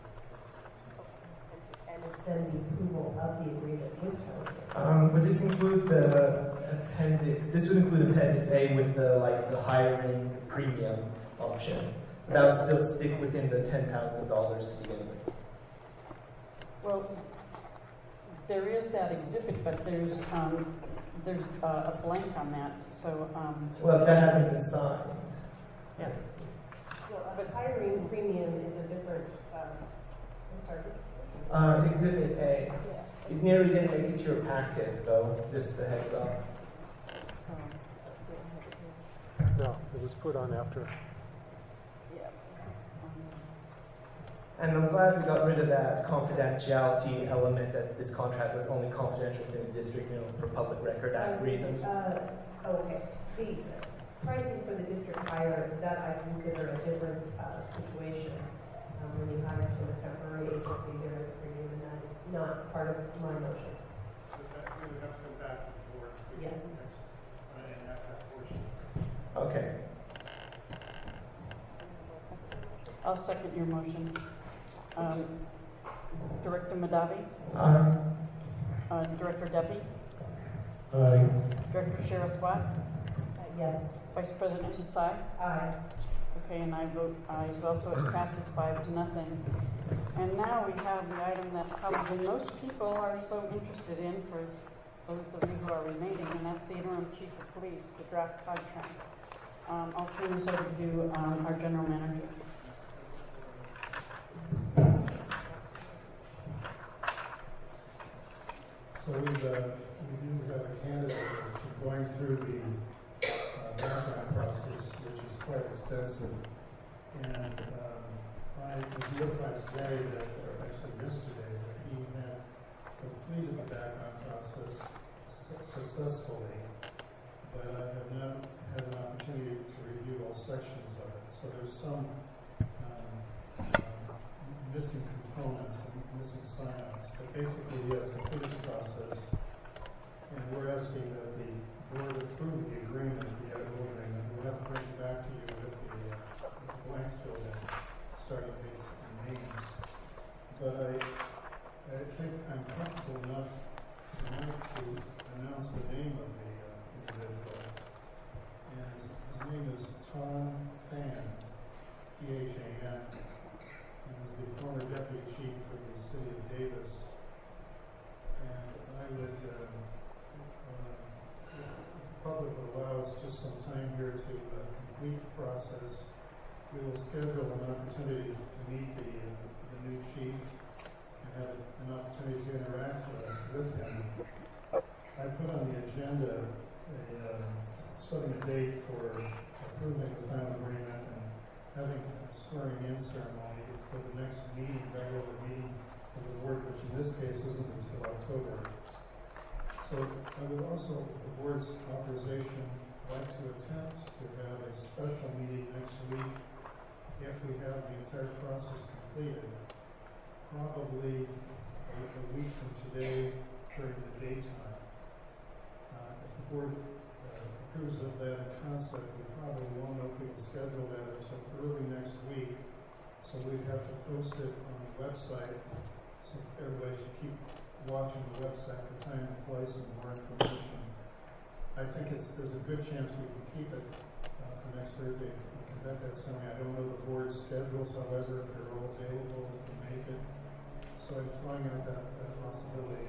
And then the approval of the agreement with Kelly Services. Um, would this include the appendix? This would include appendix A with the like the hiring premium options. That would still stick within the ten thousand dollars to begin with. Well, there is that exhibit, but there's, um, there's uh, a blank on that, so, um. Well, that hasn't been signed. Yeah. Well, but hiring premium is a different, um, I'm sorry. Uh, exhibit A. It nearly didn't make it to your packet, though. Just a heads up. No, it was put on after. And I'm glad we got rid of that confidentiality element that this contract was only confidential within the district, you know, for public record act reasons. Uh, oh, okay. The pricing for the district hire, that I consider a different uh, situation. Um, when you hire from a temporary agency, there is a premium, and that is not part of my motion. So that we would have to come back to the board. to Yes. uh, And that, that portion. Okay. I'll second your motion. Um, Director Madavi? Aye. Uh, Director Debbie? Aye. Director Shara Swat? Uh, yes. Vice President Desai? Aye. Okay, and I vote aye as well, so it passes five to nothing. And now we have the item that probably most people are so interested in, for those of you who are remaining, and that's the interim chief of police, the draft contract. Um, I'll turn this over to um, our general manager. So we've, uh, we do have a candidate that's been going through the uh, background process, which is quite extensive. And um, I was notified today that, or actually yesterday, that he had completed the background process su- successfully, but I have not had an opportunity to review all sections of it. So there's some um, uh, missing components and missing sign-offs. But basically, he has completed the process, and we're asking that the board approve the agreement, the edible agreement. We'll have to bring it back to you with the, uh, with the blanks filled in, starting dates and names. But I, I think I'm comfortable enough tonight to announce the name of the uh, individual. And his, his name is Tom Phan, P H A N. And he's the former deputy chief for the city of Davis. And I would, uh, uh, if the public would allow us just some time here to uh, complete the process, we will schedule an opportunity to meet the, uh, the new chief and have an opportunity to interact uh, with him. I put on the agenda a uh, setting a date for approving the final agreement and having a swearing in ceremony for the next meeting, regular meeting of the board, which in this case isn't until October. So I would also, with the board's authorization, like to attempt to have a special meeting next week if we have the entire process completed, probably a, a week from today during the daytime. Uh, if the board uh, approves of that concept, we probably won't know if we can schedule that until early next week. have to post it on the website, so everybody should keep watching the website for time and place and more information. I think it's, there's a good chance we can keep it uh, for next Thursday. We can bet that something. I don't know the board's schedules, however, if they're all available to make it. So I'm throwing out that, that possibility.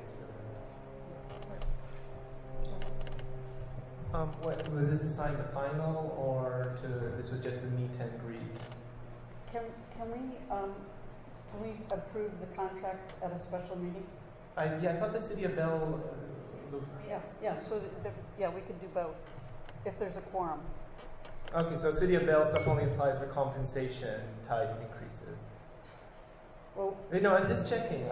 Um, what, was this assigned to final, or to this was just a meet and greet? Can, can we, um, can we approve the contract at a special meeting? I, yeah, I thought the city of Bell. Uh, Yeah, yeah, so, the, the, yeah, we could do both, if there's a quorum. okay, so city of Bell stuff only applies for compensation type increases. Well, Wait, no, I'm just checking.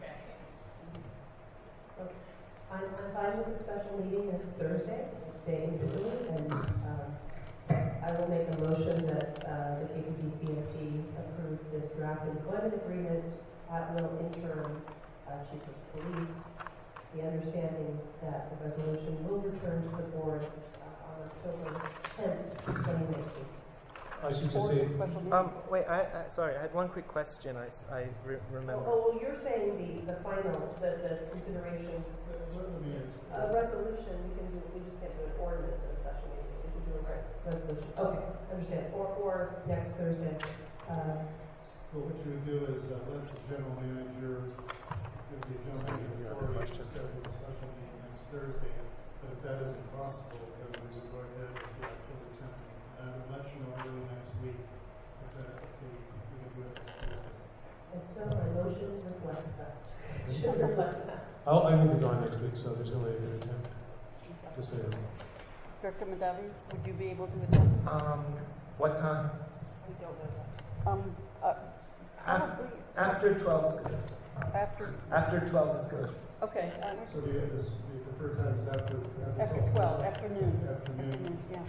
I'm, I'm fine with the special meeting next Thursday, staying individually, and uh, I will make a motion that uh, the K P D C S D approve this draft employment agreement at will interim uh, chief of police. The understanding that the resolution will return to the board uh, on October tenth, twenty nineteen. I should just say, Um, wait, I, I sorry, I had one quick question. I, s- I re- remember. Oh, oh, you're saying the, the final, the, the consideration, a resolution, we can do, we just can't do an ordinance at a special meeting, we can do a res- resolution. Okay, understand, or, or next Thursday. Uh, Well, what you would do is uh, let the general manager, give the general manager authority to schedule a special meeting next Thursday. But if that isn't possible, then we would go ahead with the October tenth. And I will let you know early next week if, that, if we, we can do it next Thursday. And so my motion reflects that. Should reflect that. I'll, I will be gone next week, so there's no way I can attend. Just say that. Director Madavi, would you be able to attend? Um, what time? We don't know that. Um, uh, After, probably- after twelve is good. After, After twelve is good. okay, uh, So the, this, the preferred time is after, after, after twelve, afternoon. Afternoon. Yeah.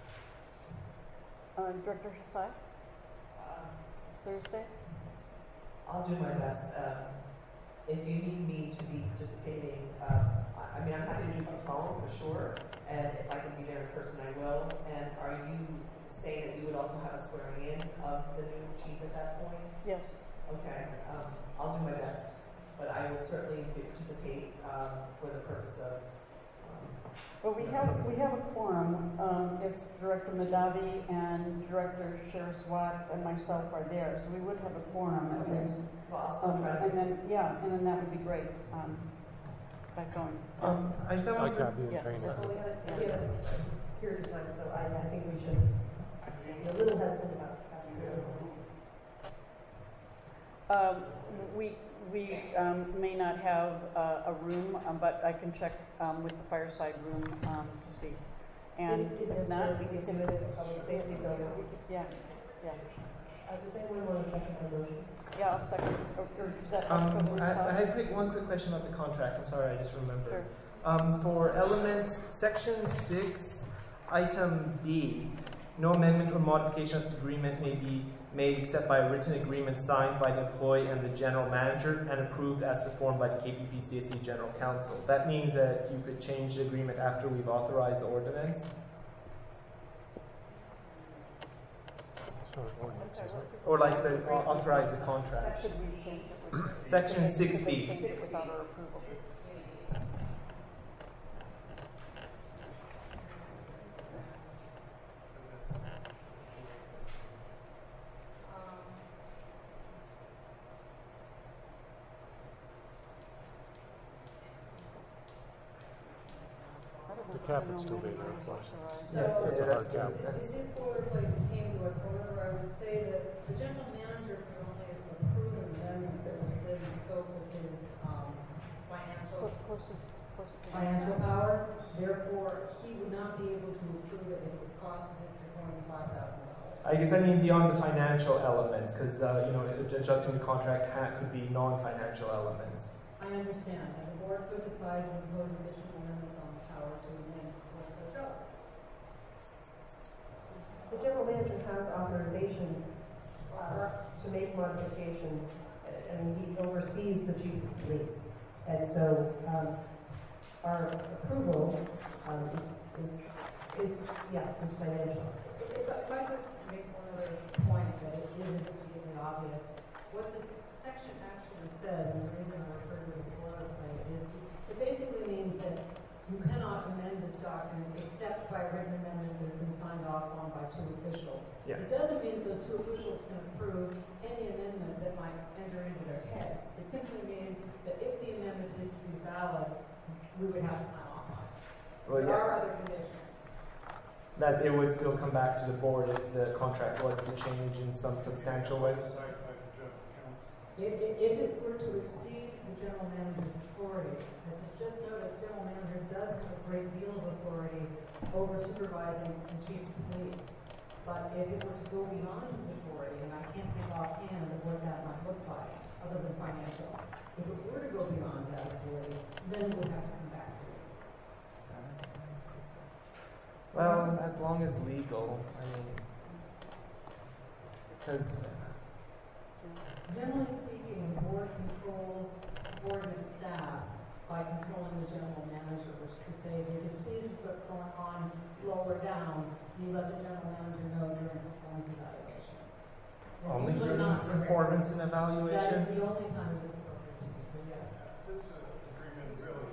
Uh, Director Hasai? Thursday? I'll do my best. Um, if you need me to be participating, uh, I, I mean, I'm happy to do it by phone for sure, and if I can be there in person, I will. And are you saying that you would also have a swearing in of the new chief at that point? Yes. Okay, um, I'll do my best, but I will certainly participate um, for the purpose of. Um, Well, we have, we have a quorum, um, if Director Madavi and Director Sherswat and myself are there, so we would have a quorum at least. Well, I'll still Um, try to- and then, yeah, and then that would be great, um, by going. Um, I just have I one can't quick- be in Yeah. training. So we have, a- we have a period of time, so I, I think we should be a little hesitant about having it. Um, we, we, um, may not have, uh, a room, um, but I can check, um, with the fireside room, um, to see. And If- if if not, necessary, we could do it at a public safety building. Yeah, yeah. Uh, does anyone want to second my motion? Yeah, I'll second, or, or is that? Um, October I, I twelfth? had quick, one quick question about the contract. I'm sorry, I just remembered. Sure. Um, for element section six, item B, no amendment or modification of this agreement may be made except by a written agreement signed by the employee and the general manager and approved as performed by the K P P C S E General Counsel. That means that you could change the agreement after we've authorized the ordinance. Or like the authorize the contract. Should we change it? Section six Should B. they change it without our approval? The cap would still be there, of course. Yeah, It's a hard cap. This is board like came to us, however, I would say that the general manager can only approve an amendment that was within the scope of his, um, financial, financial power. Therefore, he would not be able to approve it if it would cost the district more than five thousand dollars. I guess I mean beyond the financial elements, because uh, you know adjusting the contract ha- could be non-financial elements. I understand, and the board could decide to impose additional limits on the power to amend or such else. The general manager has authorization uh, to make modifications, uh, and he oversees the chief of police. And so um, our approval um, is, is, is, yeah, is financial. If I if I could make one other point that it isn't particularly obvious, what this section actually says, and the reason I refer to it as boilerplate, is it basically means that you cannot amend this document except by a written amendment that has been signed off on by two officials. Yeah. It doesn't mean that those two officials can approve any amendment that might enter into their heads. It simply means that if the amendment is to be valid, we would have to sign off on it. Well, there yes. are other conditions. That it would still come back to the board if the contract was to change in some substantial way. If, if, if it were to exceed the general manager's authority, as is just noted, the general manager does have a great deal of authority over supervising the chief of police. But if it were to go beyond his authority, and I can't think offhand of what that might look like, other than financial, if it were to go beyond that authority, then we would have to come back to it. Well, as long as legal, I mean, because Generally speaking, the board controls subordinate staff by controlling the general manager, which to say if you're displeased with what's going on lower down, you let the general manager know during performance evaluation. It's only usually during not direct. performance and That evaluation. is the only time it is appropriate to do so, yes. This uh, agreement really,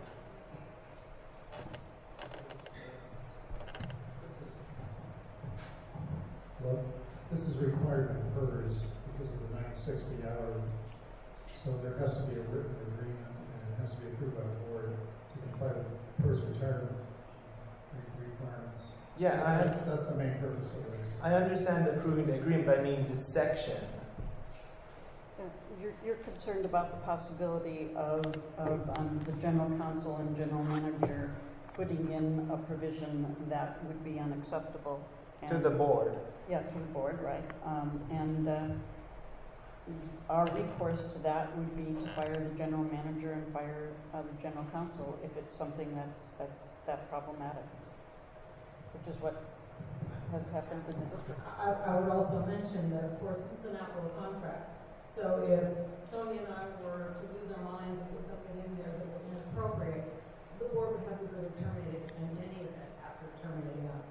this, uh, this is, well, this is required in PERS because of the nine sixty hour. So there has to be a written agreement and it has to be approved by the board to comply with PERS retirement re- requirements. Yeah, I that's, that's the main purpose of this. I understand approving the agreement, but I mean the section. Yeah, You're, you're concerned about the possibility of, of um, the general counsel and general manager putting in a provision that would be unacceptable. To the board. Yeah, to the board, right. Um, and uh, our recourse to that would be to fire the general manager and fire uh, the general counsel if it's something that's, that's that problematic, which is what has happened in the district. I, I would also mention that, of course, this is an Apple contract. So if Tony and I were to lose our minds and put something in there that was inappropriate, the board would have to go to terminate it in any event after terminating us.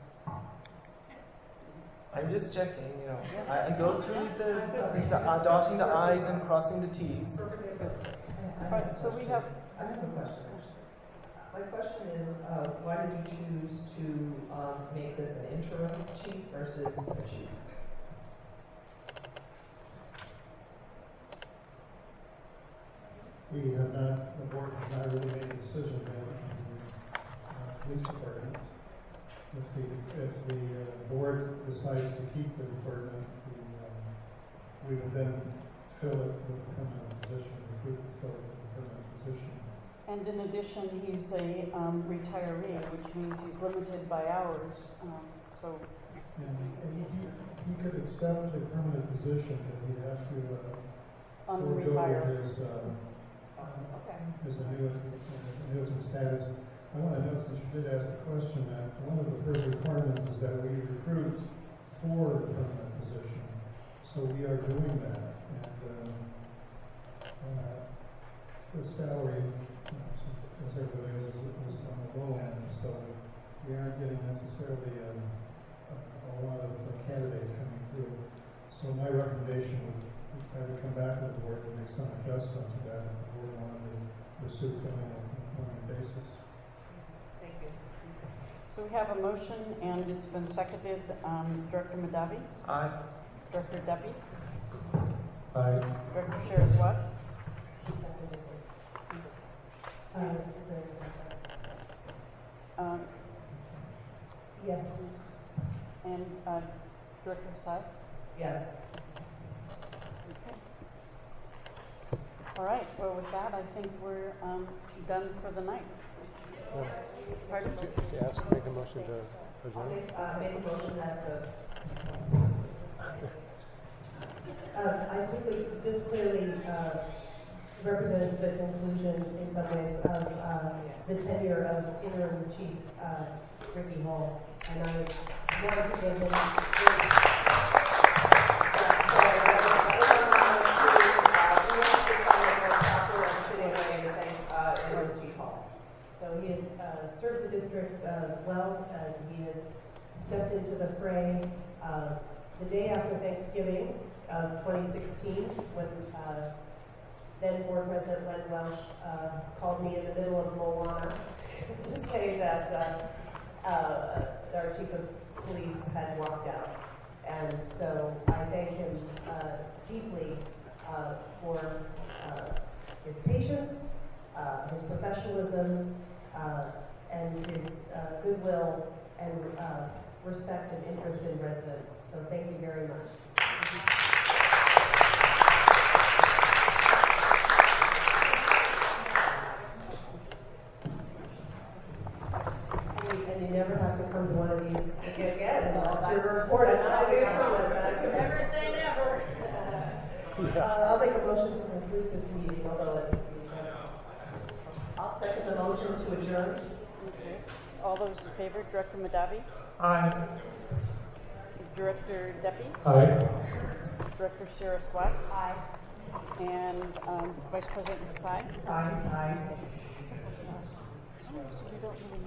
I'm just checking, you know. I, I go through the, the uh, dotting the I's and crossing the T's. Right, so we have. I have a question, actually. My question is, uh, why did you choose to um, make this an interim chief versus a chief? We have not, the board has not really made a decision yet on the uh, police department. If the, if the uh, board decides to keep the department, the, um, we would then fill it with a permanent position, recruit and fill it with a permanent position. And in addition, he's a um, retiree, which means he's limited by hours. Um, so. And he, he could accept a permanent position, but he'd have to uh, forego Unretired. his, um, Okay. his annuitant, annuitant status. I want to note, since you did ask the question, that one of the first requirements is that we recruit for the permanent position. So we are doing that. And um, uh, the salary, you know, as everybody knows, is on the low end. So we aren't getting necessarily um, a, a lot of uh, candidates coming through. So my recommendation would I would come back to the board and make some adjustment to that if the board wanted to pursue filling on a permanent basis. Thank you. So we have a motion, and it's been seconded. Um, Director Madavi? Aye. Director Debbie? Aye. Director Shares what? Uh, Um, yes. and uh, Director Sy? Yes. Okay. All right. Well, with that, I think we're um, done for the night. Yeah. Pardon? Yes, make a motion to I'll adjourn. make, uh, make a motion that the, Uh, I think this, this clearly uh, represents the conclusion in some ways of uh, the tenure of interim chief uh, Ricky Hall. And I wanted to give him So he has uh, served the district uh, well. Uh, he has stepped into the fray uh, the day after Thanksgiving of twenty sixteen, when uh, then Board President Len Welsh uh, called me in the middle of Moana to say that uh, uh, our chief of police had walked out. And so I thank him uh, deeply uh, for uh, his patience, uh, his professionalism, uh, and his uh, goodwill and uh, respect and interest in residents. So thank you very much. And you, and you never have to come to one of these again unless you're reported. Never say never. Uh, I'll make a motion to conclude this meeting, although it I'll second the motion to adjourn. Okay. All those in favor, Director Madavi? Aye. Director Deppy? Aye. Director Sarah Swack? Aye. And um, Vice President Kasai? Aye. Aye. So we don't really